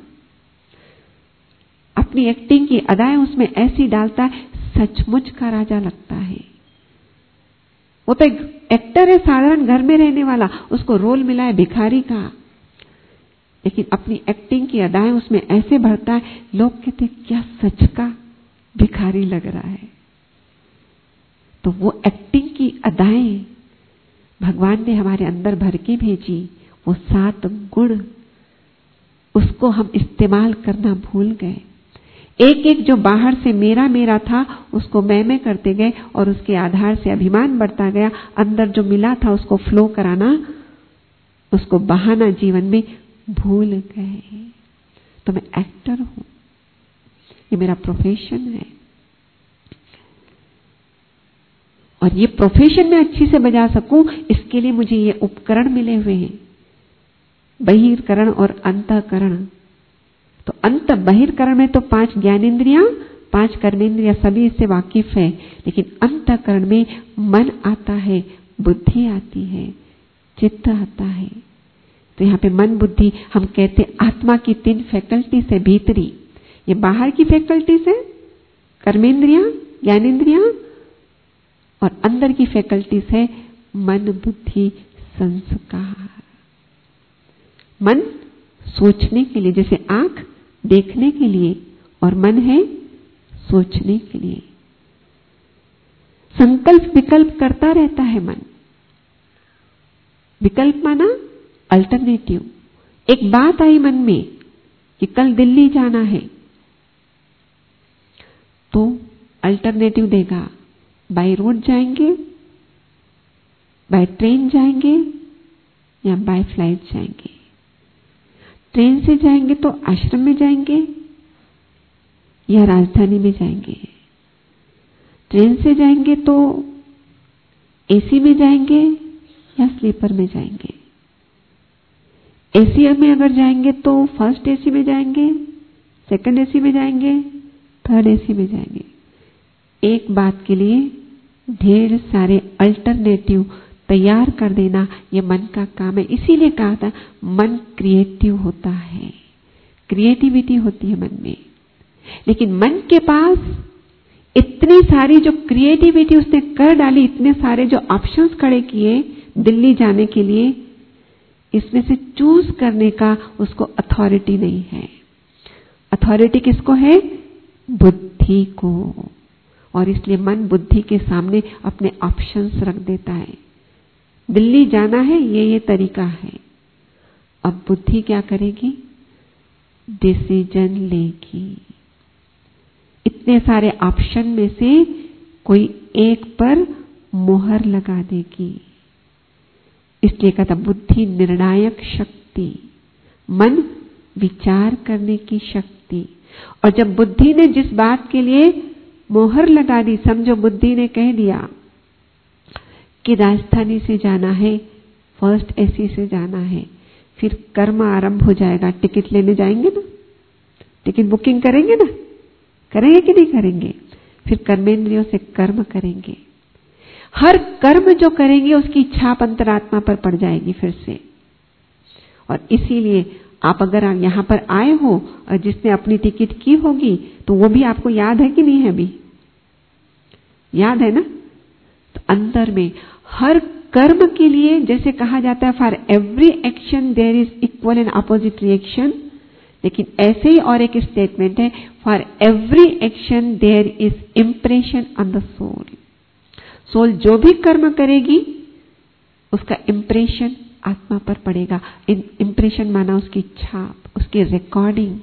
अपनी एक्टिंग की अदाएं उसमें ऐसी डालता है, सचमुच का राजा लगता है। वो तो एक एक्टर है, साधारण घर में रहने वाला, उसको रोल मिला है भिखारी का, लेकिन अपनी एक्टिंग की अदाएं उसमें ऐसे भरता है, लोग कहते क्या सच का भिखारी लग रहा है। तो वो एक्टिंग की अदाएं भगवान ने हमारे अंदर भर के भेजी, वो 7 गुण, उसको हम इस्तेमाल करना भूल गए। एक एक जो बाहर से मेरा मेरा था उसको मैं करते गए और उसके आधार से अभिमान बढ़ता गया। अंदर जो मिला था उसको फ्लो कराना, उसको बहाना जीवन में भूल गए। तो मैं एक्टर हूं, ये मेरा प्रोफेशन है, और ये प्रोफेशन में अच्छी से बजा सकूं इसके लिए मुझे ये उपकरण मिले हुए हैं, बहिर्करण और अंतःकरण। तो बहिर्करण में तो 5 ज्ञानेंद्रियां, 5 कर्मेंद्रियां सभी इससे वाकिफ है, लेकिन अंतःकरण में मन आता है, बुद्धि आती है, चित्त आता है। तो यहाँ पे मन बुद्धि हम कहते आत्मा की 3 फैकल्टीज है भीतरी। ये बाहर की फैकल्टीज है कर्मेंद्रियां, ज्ञानेंद्रियां, और अंदर की फैकल्टीज है मन बुद्धि संस्कार। मन सोचने के लिए, जैसे आंख देखने के लिए, और मन है सोचने के लिए। संकल्प विकल्प करता रहता है मन। विकल्प माना अल्टरनेटिव। एक बात आई मन में कि कल दिल्ली जाना है, तो अल्टरनेटिव देगा, बाय रोड जाएंगे, बाय ट्रेन जाएंगे या बाय फ्लाइट जाएंगे। ट्रेन से जाएंगे तो आश्रम में जाएंगे या राजधानी में जाएंगे। ट्रेन से जाएंगे तो एसी में जाएंगे या स्लीपर में जाएंगे। एसी में अगर जाएंगे तो फर्स्ट एसी में जाएंगे, सेकंड एसी में जाएंगे, थर्ड एसी में जाएंगे। एक बात के लिए ढेर सारे अल्टरनेटिव तैयार कर देना, ये मन का काम है। इसीलिए कहा था मन क्रिएटिव होता है, क्रिएटिविटी होती है मन में। लेकिन मन के पास इतनी सारी जो क्रिएटिविटी उसने कर डाली, इतने सारे जो ऑप्शंस खड़े किए दिल्ली जाने के लिए, इसमें से चूज करने का उसको अथॉरिटी नहीं है। अथॉरिटी किसको है? बुद्धि को। और इसलिए मन बुद्धि के सामने अपने ऑप्शंस रख देता है। दिल्ली जाना है, ये तरीका है। अब बुद्धि क्या करेगी? डिसीजन लेगी। इतने सारे ऑप्शन में से कोई एक पर मोहर लगा देगी। इसलिए कहता बुद्धि निर्णायक शक्ति, मन विचार करने की शक्ति। और जब बुद्धि ने जिस बात के लिए मोहर लगा दी, समझो बुद्धि ने कह दिया कि राजधानी से जाना है, फर्स्ट एसी से जाना है, फिर कर्म आरंभ हो जाएगा। टिकट लेने जाएंगे ना, टिकट बुकिंग करेंगे ना, करेंगे कि नहीं करेंगे? फिर कर्मेंद्रियों से कर्म करेंगे। हर कर्म जो करेंगे उसकी छाप अंतरात्मा पर पड़ जाएगी फिर से। और इसीलिए आप अगर यहां पर आए हो और जिसने अपनी टिकट की होगी तो वो भी आपको याद है कि नहीं है? अभी याद है ना? तो अंदर में हर कर्म के लिए, जैसे कहा जाता है for every action there is equal and opposite reaction, लेकिन ऐसे ही और एक स्टेटमेंट है, for every action there is impression on the soul. Soul जो भी कर्म करेगी उसका इंप्रेशन आत्मा पर पड़ेगा। इंप्रेशन माना उसकी छाप, उसकी रिकॉर्डिंग।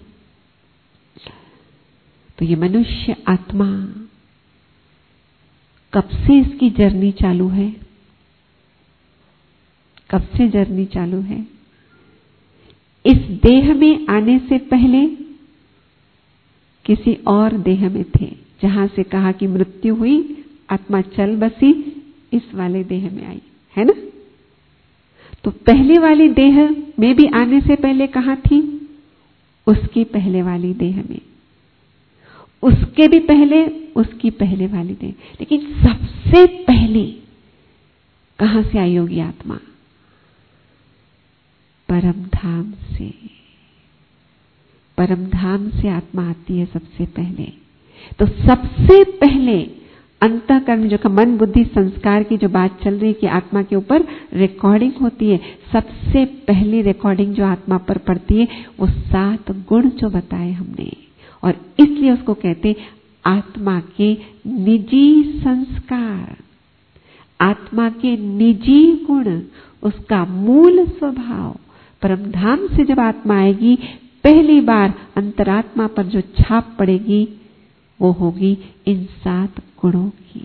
तो ये मनुष्य आत्मा कब से इसकी जर्नी चालू है? कब से जर्नी चालू है? इस देह में आने से पहले किसी और देह में थे, जहां से कहा कि मृत्यु हुई, आत्मा चल बसी, इस वाले देह में आई, है ना? तो पहले वाली देह में भी आने से पहले कहां थी? उसकी पहले वाली देह में। उसके भी पहले उसकी पहले वाली देह। लेकिन सबसे पहले कहां से आई होगी आत्मा? परम धाम से। परम धाम से आत्मा आती है सबसे पहले। तो सबसे पहले अंतःकरण जो का मन बुद्धि संस्कार की जो बात चल रही है कि आत्मा के ऊपर रिकॉर्डिंग होती है, सबसे पहली रिकॉर्डिंग जो आत्मा पर पड़ती है वो 7 गुण जो बताए हमने, और इसलिए उसको कहते आत्मा के निजी संस्कार, आत्मा के निजी गुण, उसका मूल स्वभाव। परमधाम से जब आत्मा आएगी पहली बार अंतरात्मा पर जो छाप पड़ेगी वो होगी इन 7 गुणों की,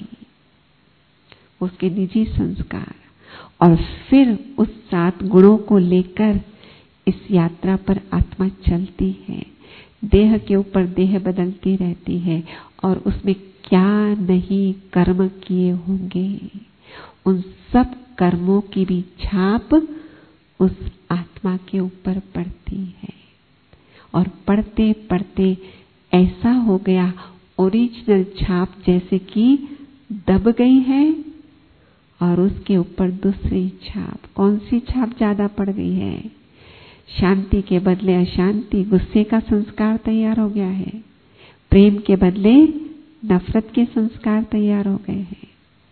उसके निजी संस्कार। और फिर उस 7 गुणों को लेकर इस यात्रा पर आत्मा चलती है। देह के ऊपर देह बदलती रहती है और उसमें क्या नहीं कर्म किए होंगे, उन सब कर्मों की भी छाप उस आत्मा के ऊपर पड़ती है। और पढ़ते पढ़ते ऐसा हो गया ओरिजिनल छाप जैसे कि दब गई है और उसके ऊपर दूसरी छाप। कौन सी छाप ज्यादा पड़ गई है? शांति के बदले अशांति, गुस्से का संस्कार तैयार हो गया है, प्रेम के बदले नफरत के संस्कार तैयार हो गए हैं।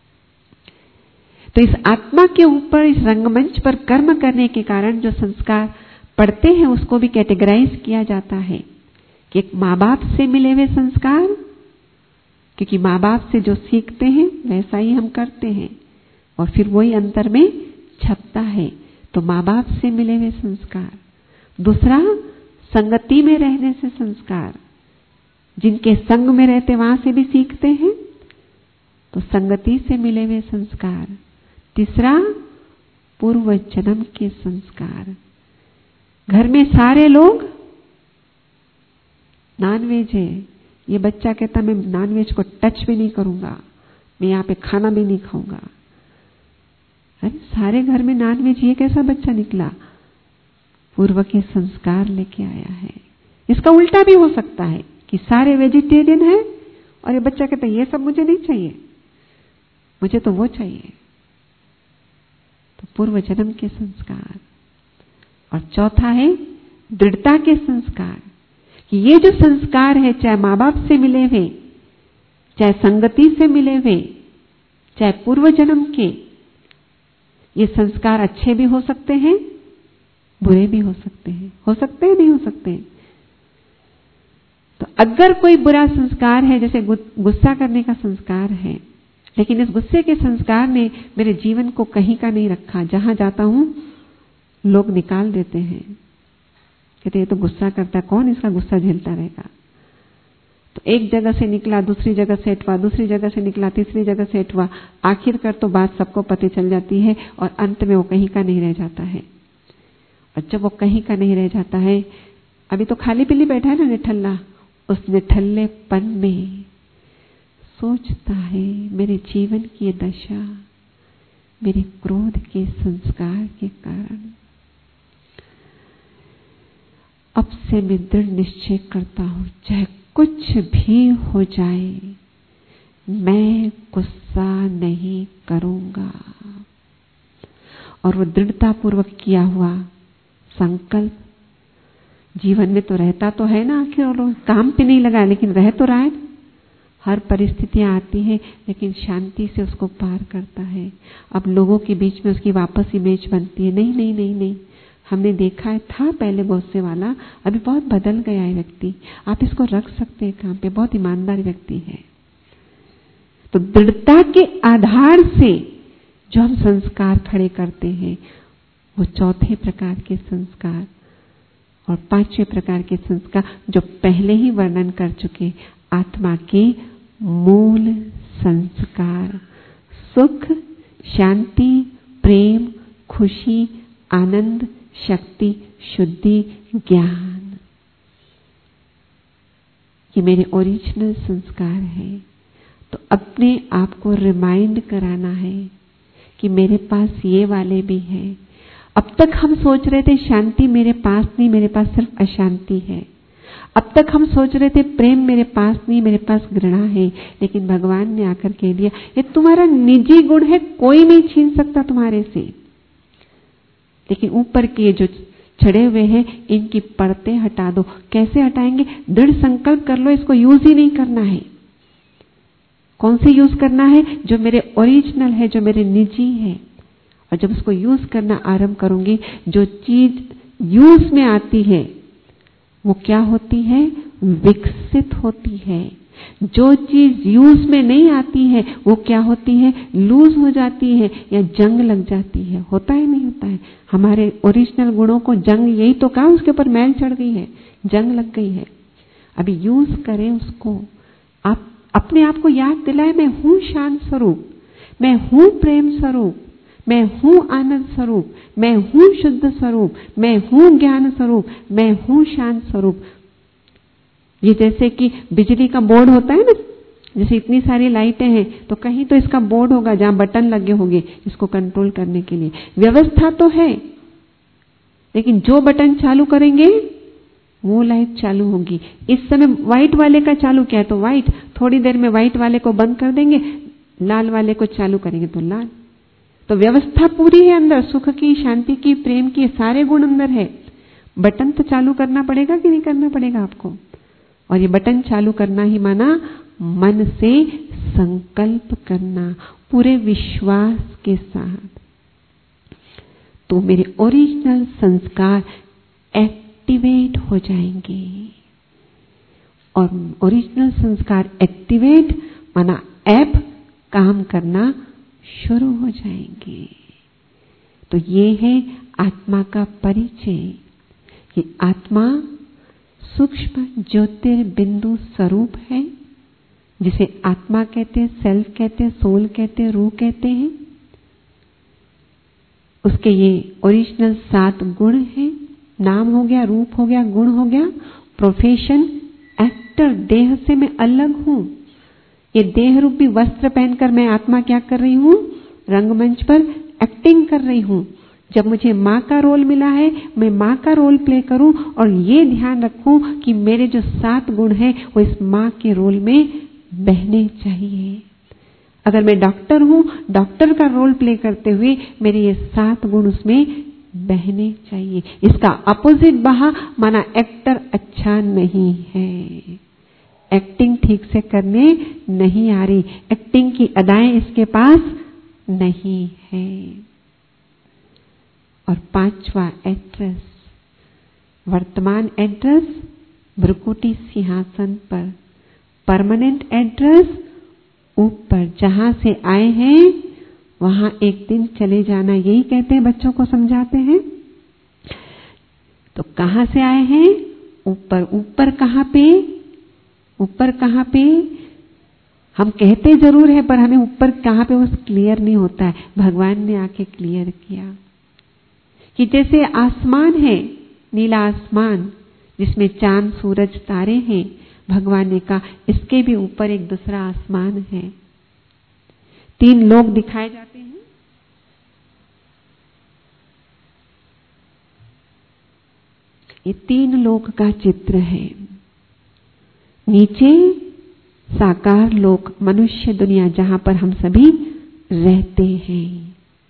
तो इस आत्मा के ऊपर इस रंगमंच पर कर्म करने के कारण जो संस्कार पढ़ते हैं उसको भी कैटेगराइज किया जाता है कि एक माँ बाप से मिले हुए संस्कार, क्योंकि माँ बाप से जो सीखते हैं वैसा ही हम करते हैं और फिर वही अंतर में छपता है। तो माँ बाप से मिले हुए संस्कार। दूसरा, संगति में रहने से संस्कार, जिनके संग में रहते वहां से भी सीखते हैं, तो संगति से मिले हुए संस्कार। तीसरा, पूर्व जन्म के संस्कार। घर में सारे लोग नॉनवेज है, ये बच्चा कहता मैं नॉनवेज को टच भी नहीं करूंगा, मैं यहाँ पे खाना भी नहीं खाऊंगा। अरे सारे घर में नॉनवेज, ये कैसा बच्चा निकला? पूर्व के संस्कार लेके आया है। इसका उल्टा भी हो सकता है कि सारे वेजिटेरियन है और ये बच्चा कहता है ये सब मुझे नहीं चाहिए, मुझे तो वो चाहिए। तो पूर्व जन्म के संस्कार। और चौथा है दृढ़ता के संस्कार, कि ये जो संस्कार है चाहे माँ बाप से मिले हुए, चाहे संगति से मिले हुए, चाहे पूर्व जन्म के, ये संस्कार अच्छे भी हो सकते हैं, बुरे भी हो सकते हैं। हो सकते हैं, नहीं हो सकते? तो अगर कोई बुरा संस्कार है, जैसे गुस्सा करने का संस्कार है, लेकिन इस गुस्से के संस्कार ने मेरे जीवन को कहीं का नहीं रखा, जहां जाता हूं लोग निकाल देते हैं, कहते ये तो गुस्सा करता, कौन इसका गुस्सा झेलता रहेगा। तो एक जगह से निकला, दूसरी जगह से हटवा, दूसरी जगह से निकला, तीसरी जगह से हटवा, आखिरकार तो बात सबको पता चल जाती है और अंत में वो कहीं का नहीं रह जाता है। और जब वो कहीं का नहीं रह जाता है, अभी तो खाली पीली बैठा है ना निठल्ला, उस निठल्लेपन में सोचता है मेरे जीवन की ये दशा मेरे क्रोध के संस्कार के कारण। अब से मैं दृढ़ निश्चय करता हूं, चाहे कुछ भी हो जाए, मैं गुस्सा नहीं करूंगा। और वो दृढ़ता पूर्वक किया हुआ संकल्प जीवन में तो रहता तो है ना, आखिर और काम पे नहीं लगा, लेकिन रह तो रहा है। हर परिस्थितियां आती हैं लेकिन शांति से उसको पार करता है। अब लोगों के बीच में उसकी वापस इमेज बनती है, नहीं नहीं नहीं नहीं, हमने देखा है, था पहले गुस्से वाला, अभी बहुत बदल गया है व्यक्ति, आप इसको रख सकते हैं काम पे, बहुत ईमानदार व्यक्ति है। तो दृढ़ता के आधार से जो हम संस्कार खड़े करते हैं वो चौथे प्रकार के संस्कार और पांचवें प्रकार के संस्कार जो पहले ही वर्णन कर चुके, आत्मा के मूल संस्कार, सुख, शांति, प्रेम, खुशी, आनंद, शक्ति, शुद्धि, ज्ञान, ये मेरे ओरिजिनल संस्कार है। तो अपने आप को रिमाइंड कराना है कि मेरे पास ये वाले भी हैं। अब तक हम सोच रहे थे शांति मेरे पास नहीं, मेरे पास सिर्फ अशांति है। अब तक हम सोच रहे थे प्रेम मेरे पास नहीं, मेरे पास घृणा है, लेकिन भगवान ने आकर कह दिया ये तुम्हारा निजी गुण है, कोई नहीं छीन सकता तुम्हारे से। लेकिन ऊपर के जो चढ़े हुए हैं इनकी परतें हटा दो। कैसे हटाएंगे? दृढ़ संकल्प कर लो, इसको यूज ही नहीं करना है। कौन से यूज करना है? जो मेरे ओरिजिनल है, जो मेरे निजी है। और जब उसको यूज करना आरंभ करूंगी, जो चीज यूज में आती है वो क्या होती है? विकसित होती है। जो चीज यूज में नहीं आती है वो क्या होती है? लूज हो जाती है या जंग लग जाती है। होता है नहीं होता है? हमारे ओरिजिनल गुणों को जंग, यही तो कहा, उसके ऊपर मैल चढ़ गई है, जंग लग गई है। अभी यूज करें उसको। आप अपने आप को याद दिलाए, मैं हूं शांत स्वरूप, मैं हूं प्रेम स्वरूप, मैं हूं आनंद स्वरूप, मैं हूं शुद्ध स्वरूप, मैं हूं ज्ञान स्वरूप, मैं हूं शांत स्वरूप। ये जैसे कि बिजली का बोर्ड होता है ना, जैसे इतनी सारी लाइटें हैं तो कहीं तो इसका बोर्ड होगा जहां बटन लगे होंगे इसको कंट्रोल करने के लिए। व्यवस्था तो है, लेकिन जो बटन चालू करेंगे वो लाइट चालू होगी। इस समय व्हाइट वाले का चालू किया तो व्हाइट, थोड़ी देर में व्हाइट वाले को बंद कर देंगे, लाल वाले को चालू करेंगे तो लाल। तो व्यवस्था पूरी है अंदर, सुख की, शांति की, प्रेम की, सारे गुण अंदर है। बटन तो चालू करना पड़ेगा कि नहीं करना पड़ेगा आपको? और ये बटन चालू करना ही माना मन से संकल्प करना, पूरे विश्वास के साथ। तो मेरे ओरिजिनल संस्कार एक्टिवेट हो जाएंगे। और ओरिजिनल संस्कार एक्टिवेट माना ऐप काम करना शुरू हो जाएंगे। तो ये है आत्मा का परिचय। ये आत्मा सूक्ष्म ज्योतिर्बिंदु स्वरूप है, जिसे आत्मा कहते हैं, सेल्फ कहते हैं, सोल कहते हैं, रूह कहते हैं। उसके ये ओरिजिनल 7 गुण हैं। नाम हो गया, रूप हो गया, गुण हो गया। प्रोफेशन एक्टर, देह से मैं अलग हूं। ये देह रूपी वस्त्र पहनकर मैं आत्मा क्या कर रही हूं? रंगमंच पर एक्टिंग कर रही हूं। जब मुझे माँ का रोल मिला है, मैं माँ का रोल प्ले करूं और ये ध्यान रखूं कि मेरे जो 7 गुण हैं वो इस माँ के रोल में बहने चाहिए। अगर मैं डॉक्टर हूं, डॉक्टर का रोल प्ले करते हुए मेरे ये 7 गुण उसमें बहने चाहिए। इसका अपोजिट बहा माना एक्टर अच्छा नहीं है, एक्टिंग ठीक से करने नहीं आ रही, एक्टिंग की अदाएं इसके पास नहीं है। और 5वां एड्रेस, वर्तमान एड्रेस भ्रुकुटी सिंहासन पर, परमानेंट एड्रेस ऊपर, जहां से आए हैं वहां एक दिन चले जाना। यही कहते हैं, बच्चों को समझाते हैं। तो कहां से आए हैं? ऊपर। ऊपर कहां पे? ऊपर कहां पे? हम कहते जरूर है पर हमें ऊपर कहां पे वो क्लियर नहीं होता है। भगवान ने आके क्लियर किया कि जैसे आसमान है, नीला आसमान जिसमें चांद, सूरज, तारे हैं, भगवान ने कहा इसके भी ऊपर एक दूसरा आसमान है। 3 लोक दिखाए जाते हैं। ये 3 लोक का चित्र है। नीचे साकार लोक, मनुष्य दुनिया, जहां पर हम सभी रहते हैं।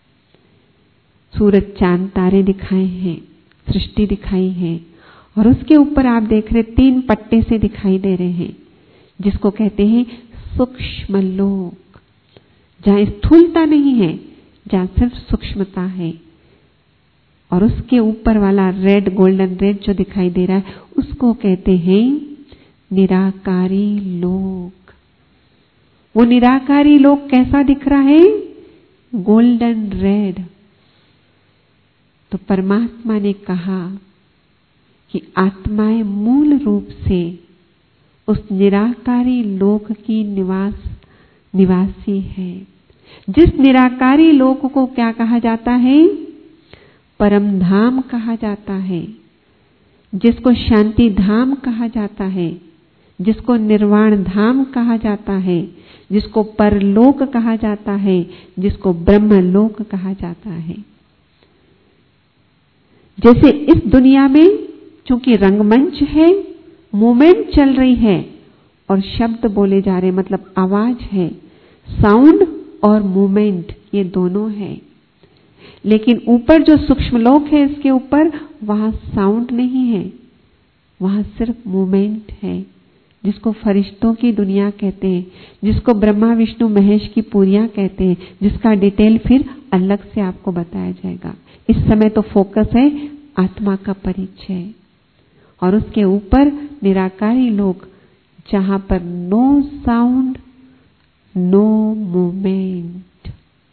सूरज, चांद, तारे दिखाए हैं, सृष्टि दिखाई है। और उसके ऊपर आप देख रहे 3 पट्टे से दिखाई दे रहे हैं, जिसको कहते हैं सूक्ष्म लोक, जहां स्थूलता नहीं है, जहां सिर्फ सूक्ष्मता है। और उसके ऊपर वाला रेड, गोल्डन रेड जो दिखाई दे रहा है, उसको कहते हैं निराकारी लोक। वो निराकारी लोक कैसा दिख रहा है? Golden red. तो परमात्मा ने कहा कि आत्माएं मूल रूप से उस निराकारी लोक की निवासी है। जिस निराकारी लोक को क्या कहा जाता है? परम धाम कहा जाता है, जिसको शांति धाम कहा जाता है, जिसको निर्वाण धाम कहा जाता है, जिसको परलोक कहा जाता है, जिसको ब्रह्मलोक कहा जाता है। जैसे इस दुनिया में चूंकि रंगमंच है मूवमेंट चल रही है और शब्द बोले जा रहे, मतलब आवाज है। साउंड और मूवमेंट ये दोनों है। लेकिन ऊपर जो सूक्ष्म लोक है, इसके ऊपर वहां साउंड नहीं है, वहां सिर्फ मूवमेंट है, जिसको फरिश्तों की दुनिया कहते हैं, जिसको ब्रह्मा विष्णु महेश की पुरियां कहते हैं, जिसका डिटेल फिर अलग से आपको बताया जाएगा। इस समय तो फोकस है आत्मा का परिचय, और उसके ऊपर निराकारी लोग, जहां पर नो साउंड नो मूवमेंट।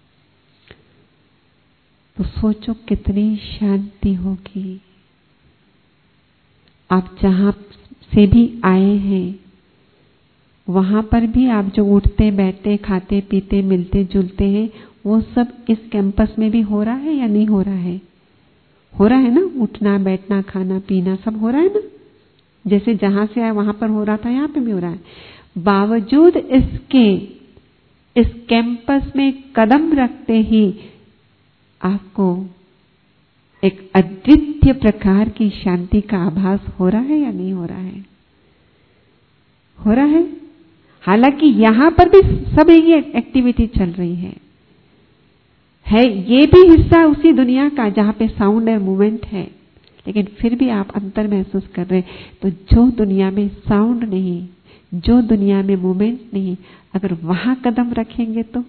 तो सोचो कितनी शांति होगी। आप जहां से भी आए हैं वहां पर भी आप जो उठते बैठते खाते पीते मिलते जुलते हैं, वो सब इस कैंपस में भी हो रहा है या नहीं हो रहा है? हो रहा है ना? उठना बैठना खाना पीना सब हो रहा है ना? जैसे जहां से आए वहां पर हो रहा था, यहां पे भी हो रहा है। बावजूद इसके इस कैंपस में कदम रखते ही आपको एक अद्वितीय प्रकार की शांति का आभास हो रहा है या नहीं हो रहा है? हो रहा है। हालांकि यहां पर भी सब ये एक्टिविटी चल रही है ये भी हिस्सा उसी दुनिया का जहां पे साउंड और मूवमेंट है, लेकिन फिर भी आप अंतर महसूस कर रहे हैं। तो जो दुनिया में साउंड नहीं, जो दुनिया में मूवमेंट नहीं, अगर वहां कदम रखेंगे तो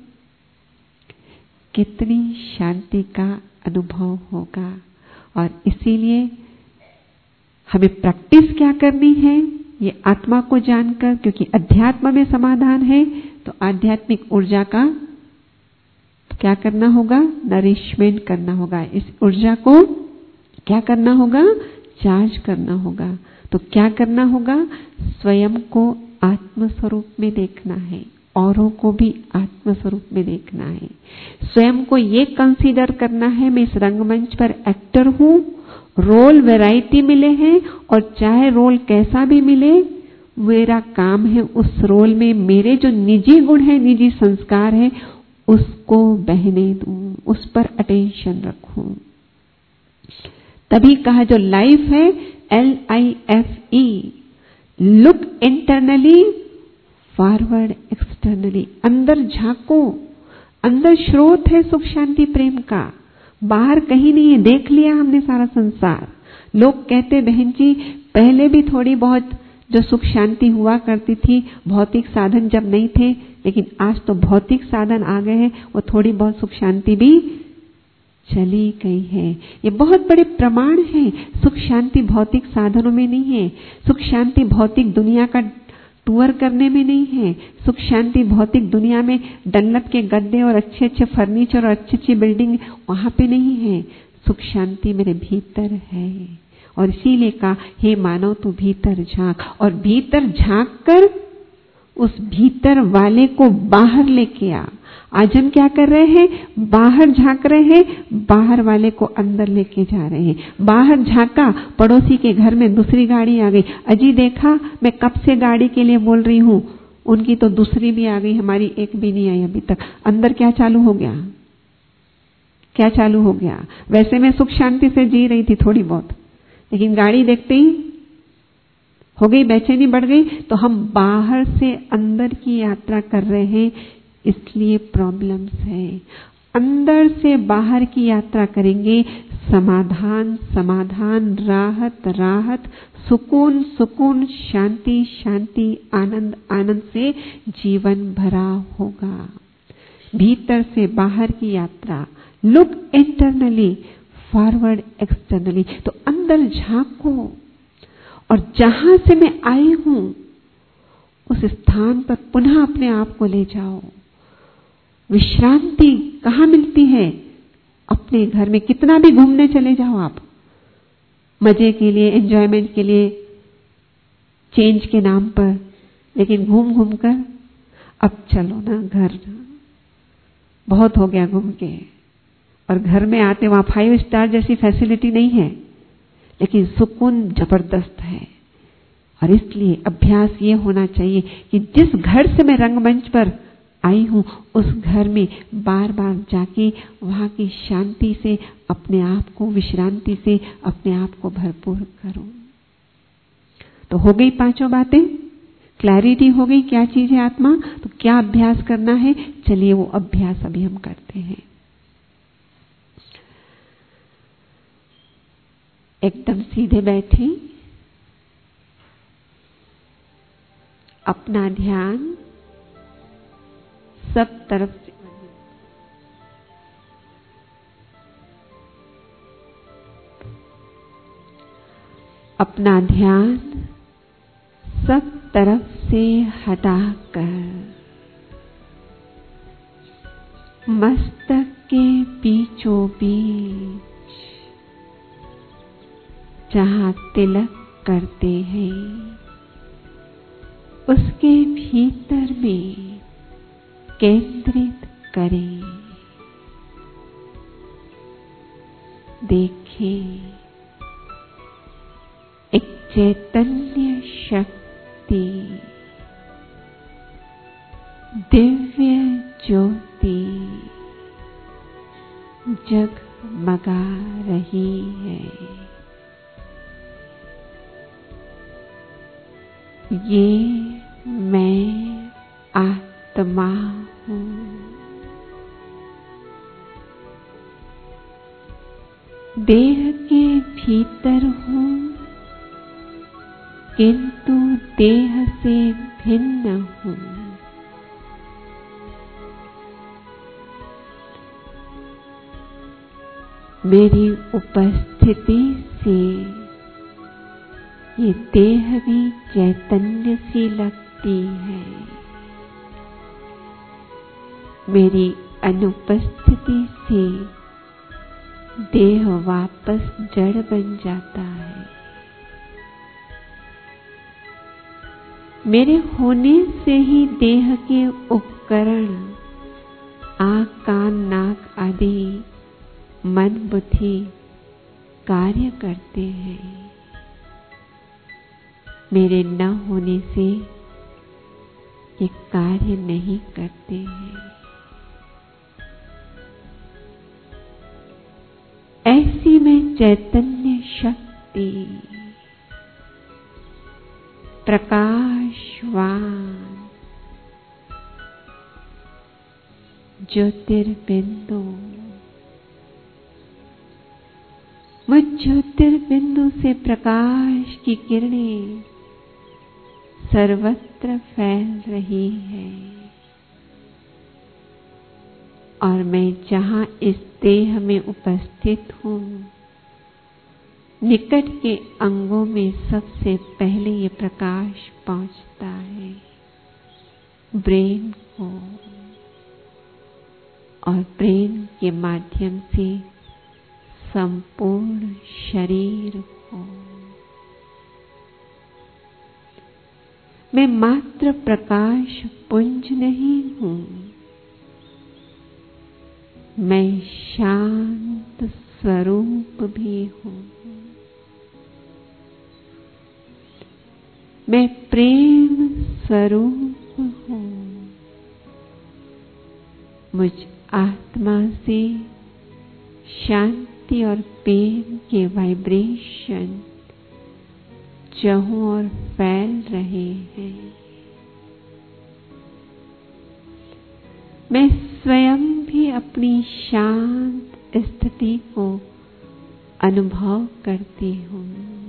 कितनी शांति का अनुभव होगा। और इसीलिए हमें प्रैक्टिस क्या करनी है, ये आत्मा को जानकर, क्योंकि अध्यात्म में समाधान है, तो आध्यात्मिक ऊर्जा का तो क्या करना होगा? नरिशमेंट करना होगा। इस ऊर्जा को क्या करना होगा? चार्ज करना होगा। तो क्या करना होगा? स्वयं को आत्म स्वरूप में देखना है, औरों को भी आत्म स्वरूप में देखना है। स्वयं को ये कंसीडर करना है, मैं इस रंगमंच पर एक्टर हूं, रोल वैरायटी मिले हैं, और चाहे रोल कैसा भी मिले, मेरा काम है उस रोल में मेरे जो निजी गुण है, निजी संस्कार है, उसको बहने दूं, उस पर अटेंशन रखूं। तभी कहा जो लाइफ है LIFE, look internally forward externally. अंदर झांको, अंदर स्रोत है सुख शांति प्रेम का, बाहर कहीं नहीं है। देख लिया हमने सारा संसार। लोग कहते बहन जी पहले भी थोड़ी बहुत जो सुख शांति हुआ करती थी, भौतिक साधन जब नहीं थे, लेकिन आज तो भौतिक साधन आ गए हैं, वो थोड़ी बहुत सुख शांति भी चली गई है। ये बहुत बड़े प्रमाण हैं। सुख शांति भौतिक साधनों में नहीं है, सुख शांति भौतिक दुनिया का टूर करने में नहीं है, सुख शांति भौतिक दुनिया में डनलप के गद्दे और अच्छे अच्छे फर्नीचर और अच्छी अच्छी बिल्डिंग वहां पे नहीं है। सुख शांति मेरे भीतर है। और इसीलिए कहा हे मानव तू भीतर झांक, और भीतर झांक कर उस भीतर वाले को बाहर लेके आ। आज हम क्या कर रहे हैं? बाहर झांक रहे हैं, बाहर वाले को अंदर लेके जा रहे हैं। बाहर झांका, पड़ोसी के घर में दूसरी गाड़ी आ गई, अजी देखा मैं कब से गाड़ी के लिए बोल रही हूं, उनकी तो दूसरी भी आ गई, हमारी एक भी नहीं आई अभी तक। अंदर क्या चालू हो गया? क्या चालू हो गया? वैसे मैं सुख शांति से जी रही थी थोड़ी बहुत, लेकिन गाड़ी देखते ही हो गई, बेचैनी बढ़ गई। तो हम बाहर से अंदर की यात्रा कर रहे हैं, इसलिए प्रॉब्लम्स है। अंदर से बाहर की यात्रा करेंगे, समाधान समाधान, राहत राहत, सुकून सुकून, शांति शांति, आनंद आनंद से जीवन भरा होगा। भीतर से बाहर की यात्रा, लुक इंटरनली फॉरवर्ड एक्सटर्नली। तो अंदर झांको, और जहां से मैं आई हूं उस स्थान पर पुनः अपने आप को ले जाओ। विश्रांति कहाँ मिलती है? अपने घर में। कितना भी घूमने चले जाओ आप, मजे के लिए, एंजॉयमेंट के लिए, चेंज के नाम पर, लेकिन घूम घूम कर अब चलो ना घर, बहुत हो गया घूम के। और घर में आते वहां 5 स्टार जैसी फैसिलिटी नहीं है, लेकिन सुकून जबरदस्त है। और इसलिए अभ्यास ये होना चाहिए कि जिस घर से मैं रंगमंच पर आई हूं, उस घर में बार बार जाके वहां की शांति से अपने आप को, विश्रांति से अपने आप को भरपूर करूं। तो हो गई पांचों बातें, क्लैरिटी हो गई क्या चीज है आत्मा, तो क्या अभ्यास करना है, चलिए वो अभ्यास अभी हम करते हैं। एकदम सीधे बैठे, अपना ध्यान सब तरफ से अपना ध्यान सब तरफ से हटाकर मस्तक के बीचों बीच जहां तिलक करते हैं उसके भीतर में केंद्रित करें। देखें एक चैतन्य शक्ति, दिव्य ज्योति जगमगा रही है। ये मैं आत्मा हूँ। देह के भीतर हूँ किंतु देह से भिन्न हूँ। मेरी उपस्थिति से ये देह भी चैतन्य सी लगती है। मेरी अनुपस्थिति से देह वापस जड़ बन जाता है। मेरे होने से ही देह के उपकरण आँख, कान, नाक आदि मन, बुद्धि कार्य करते हैं। मेरे न होने से ये कार्य नहीं करते हैं। ऐसी में चैतन्य शक्ति प्रकाशवान ज्योतिर्बिंदु, मुझ ज्योतिर्बिंदु से प्रकाश की किरणें सर्वत्र फैल रही है और मैं जहां इस देह में उपस्थित हूँ निकट के अंगों में सबसे पहले ये प्रकाश पहुंचता है ब्रेन को और ब्रेन के माध्यम से संपूर्ण शरीर को। मैं मात्र प्रकाश पुंज नहीं हूँ, मैं शांत स्वरूप भी हूँ। मैं प्रेम स्वरूप हूँ। मुझ आत्मा से शांति और प्रेम के वाइब्रेशन चहुं ओर फैल रहे हैं। मैं स्वयं भी अपनी शांत स्थिति को अनुभव करती हूँ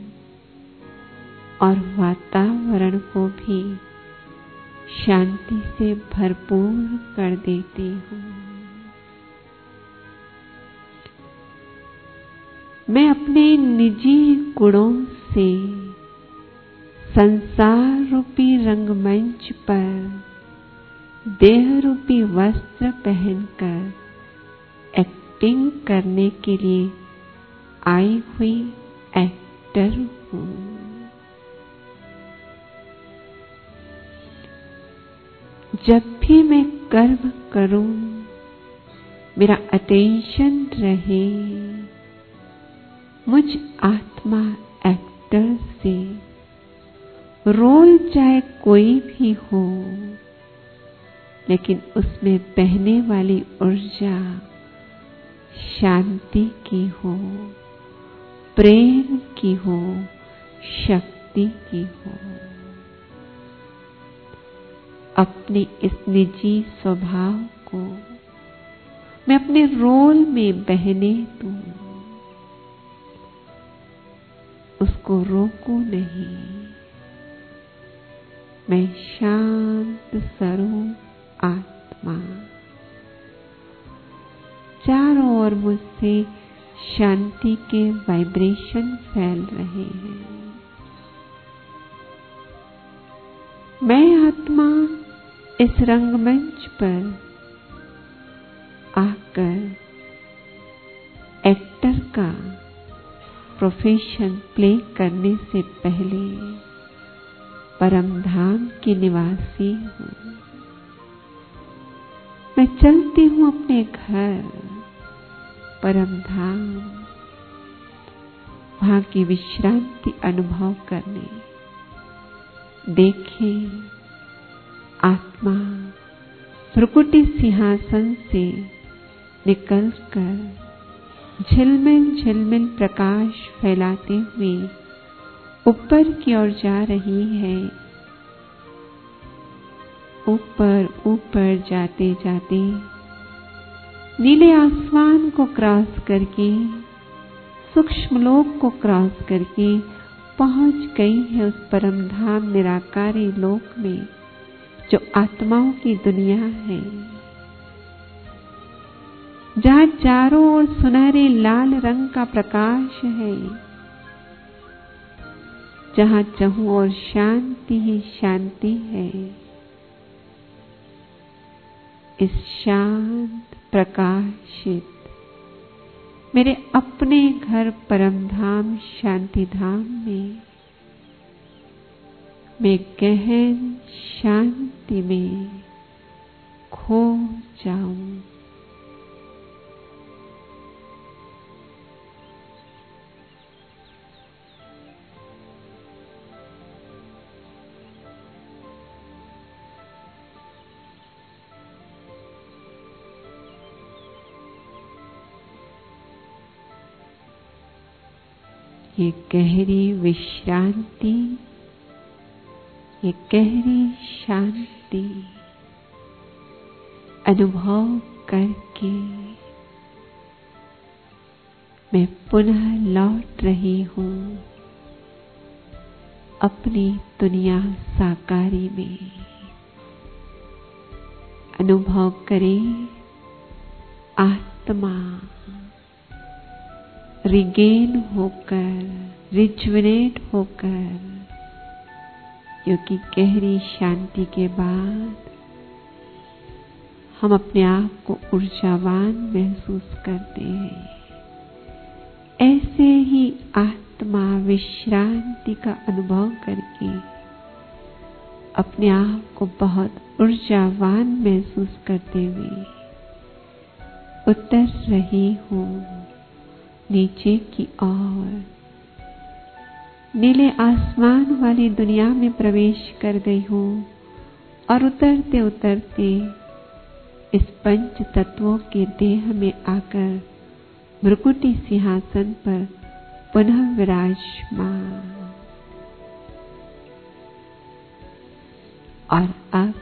और वातावरण को भी शांति से भरपूर कर देती हूँ। मैं अपने निजी गुणों से संसार रूपी रंगमंच पर देह रूपी वस्त्र पहनकर एक्टिंग करने के लिए आई हुई एक्टर हूँ। जब भी मैं कर्म करूं मेरा अटेंशन रहे मुझ आत्मा एक्टर से। रोल चाहे कोई भी हो लेकिन उसमें बहने वाली ऊर्जा शांति की हो, प्रेम की हो, शक्ति मुक्ति की हो। अपने इस निजी स्वभाव को मैं अपने रोल में बहने दूं, उसको रोकूं नहीं। मैं शांत स्वरूप आत्मा, चारों ओर मुझसे शांति के वाइब्रेशन फैल रहे हैं। मैं आत्मा इस रंगमंच पर आकर एक्टर का प्रोफेशन प्ले करने से पहले परम धाम की निवासी हूँ। मैं चलती हूँ अपने घर परम धाम, वहां की विश्रांति अनुभव करने। देखें, आत्मा भ्रुकुटी सिंहासन से निकलकर झिलमिल झिलमिल प्रकाश फैलाते हुए ऊपर की ओर जा रही है। ऊपर ऊपर जाते जाते नीले आसमान को क्रॉस करके, सूक्ष्म लोक को क्रॉस करके पहुंच गई है उस परम धाम निराकारी लोक में, जो आत्माओं की दुनिया है, जहां चारों ओर सुनहरे लाल रंग का प्रकाश है, जहां चहुं ओर शांति ही शांति है। इस शांत प्रकाशित मेरे अपने घर परम धाम शांति धाम में मैं गहन शांति में खो जाऊं। ये गहरी विश्रांति, ये गहरी शांति अनुभव करके मैं पुनः लौट रही हूँ अपनी दुनिया साकारी में। अनुभव करें, आत्मा रिगेन होकर, रिजुवेनेट होकर, क्योंकि गहरी शांति के बाद हम अपने आप को ऊर्जावान महसूस करते हैं। ऐसे ही आत्मा विश्रांति का अनुभव करके अपने आप को बहुत ऊर्जावान महसूस करते हुए उतर रही हूँ नीचे की ओर। नीले आसमान वाली दुनिया में प्रवेश कर गई हूँ और उतरते उतरते इस पंच तत्वों के देह में आकर भ्रुकुटी सिंहासन पर पुनः विराजमान। और अब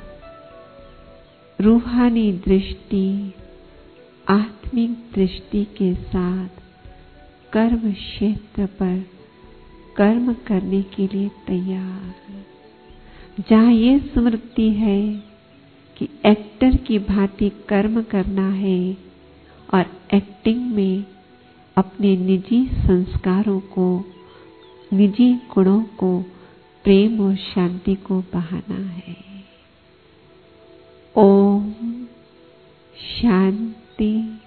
रूहानी दृष्टि, आत्मिक दृष्टि के साथ कर्म क्षेत्र पर कर्म करने के लिए तैयार, जहाँ ये स्मृति है कि एक्टर की भांति कर्म करना है और एक्टिंग में अपने निजी संस्कारों को, निजी गुणों को, प्रेम और शांति को बहाना है। ओम शांति।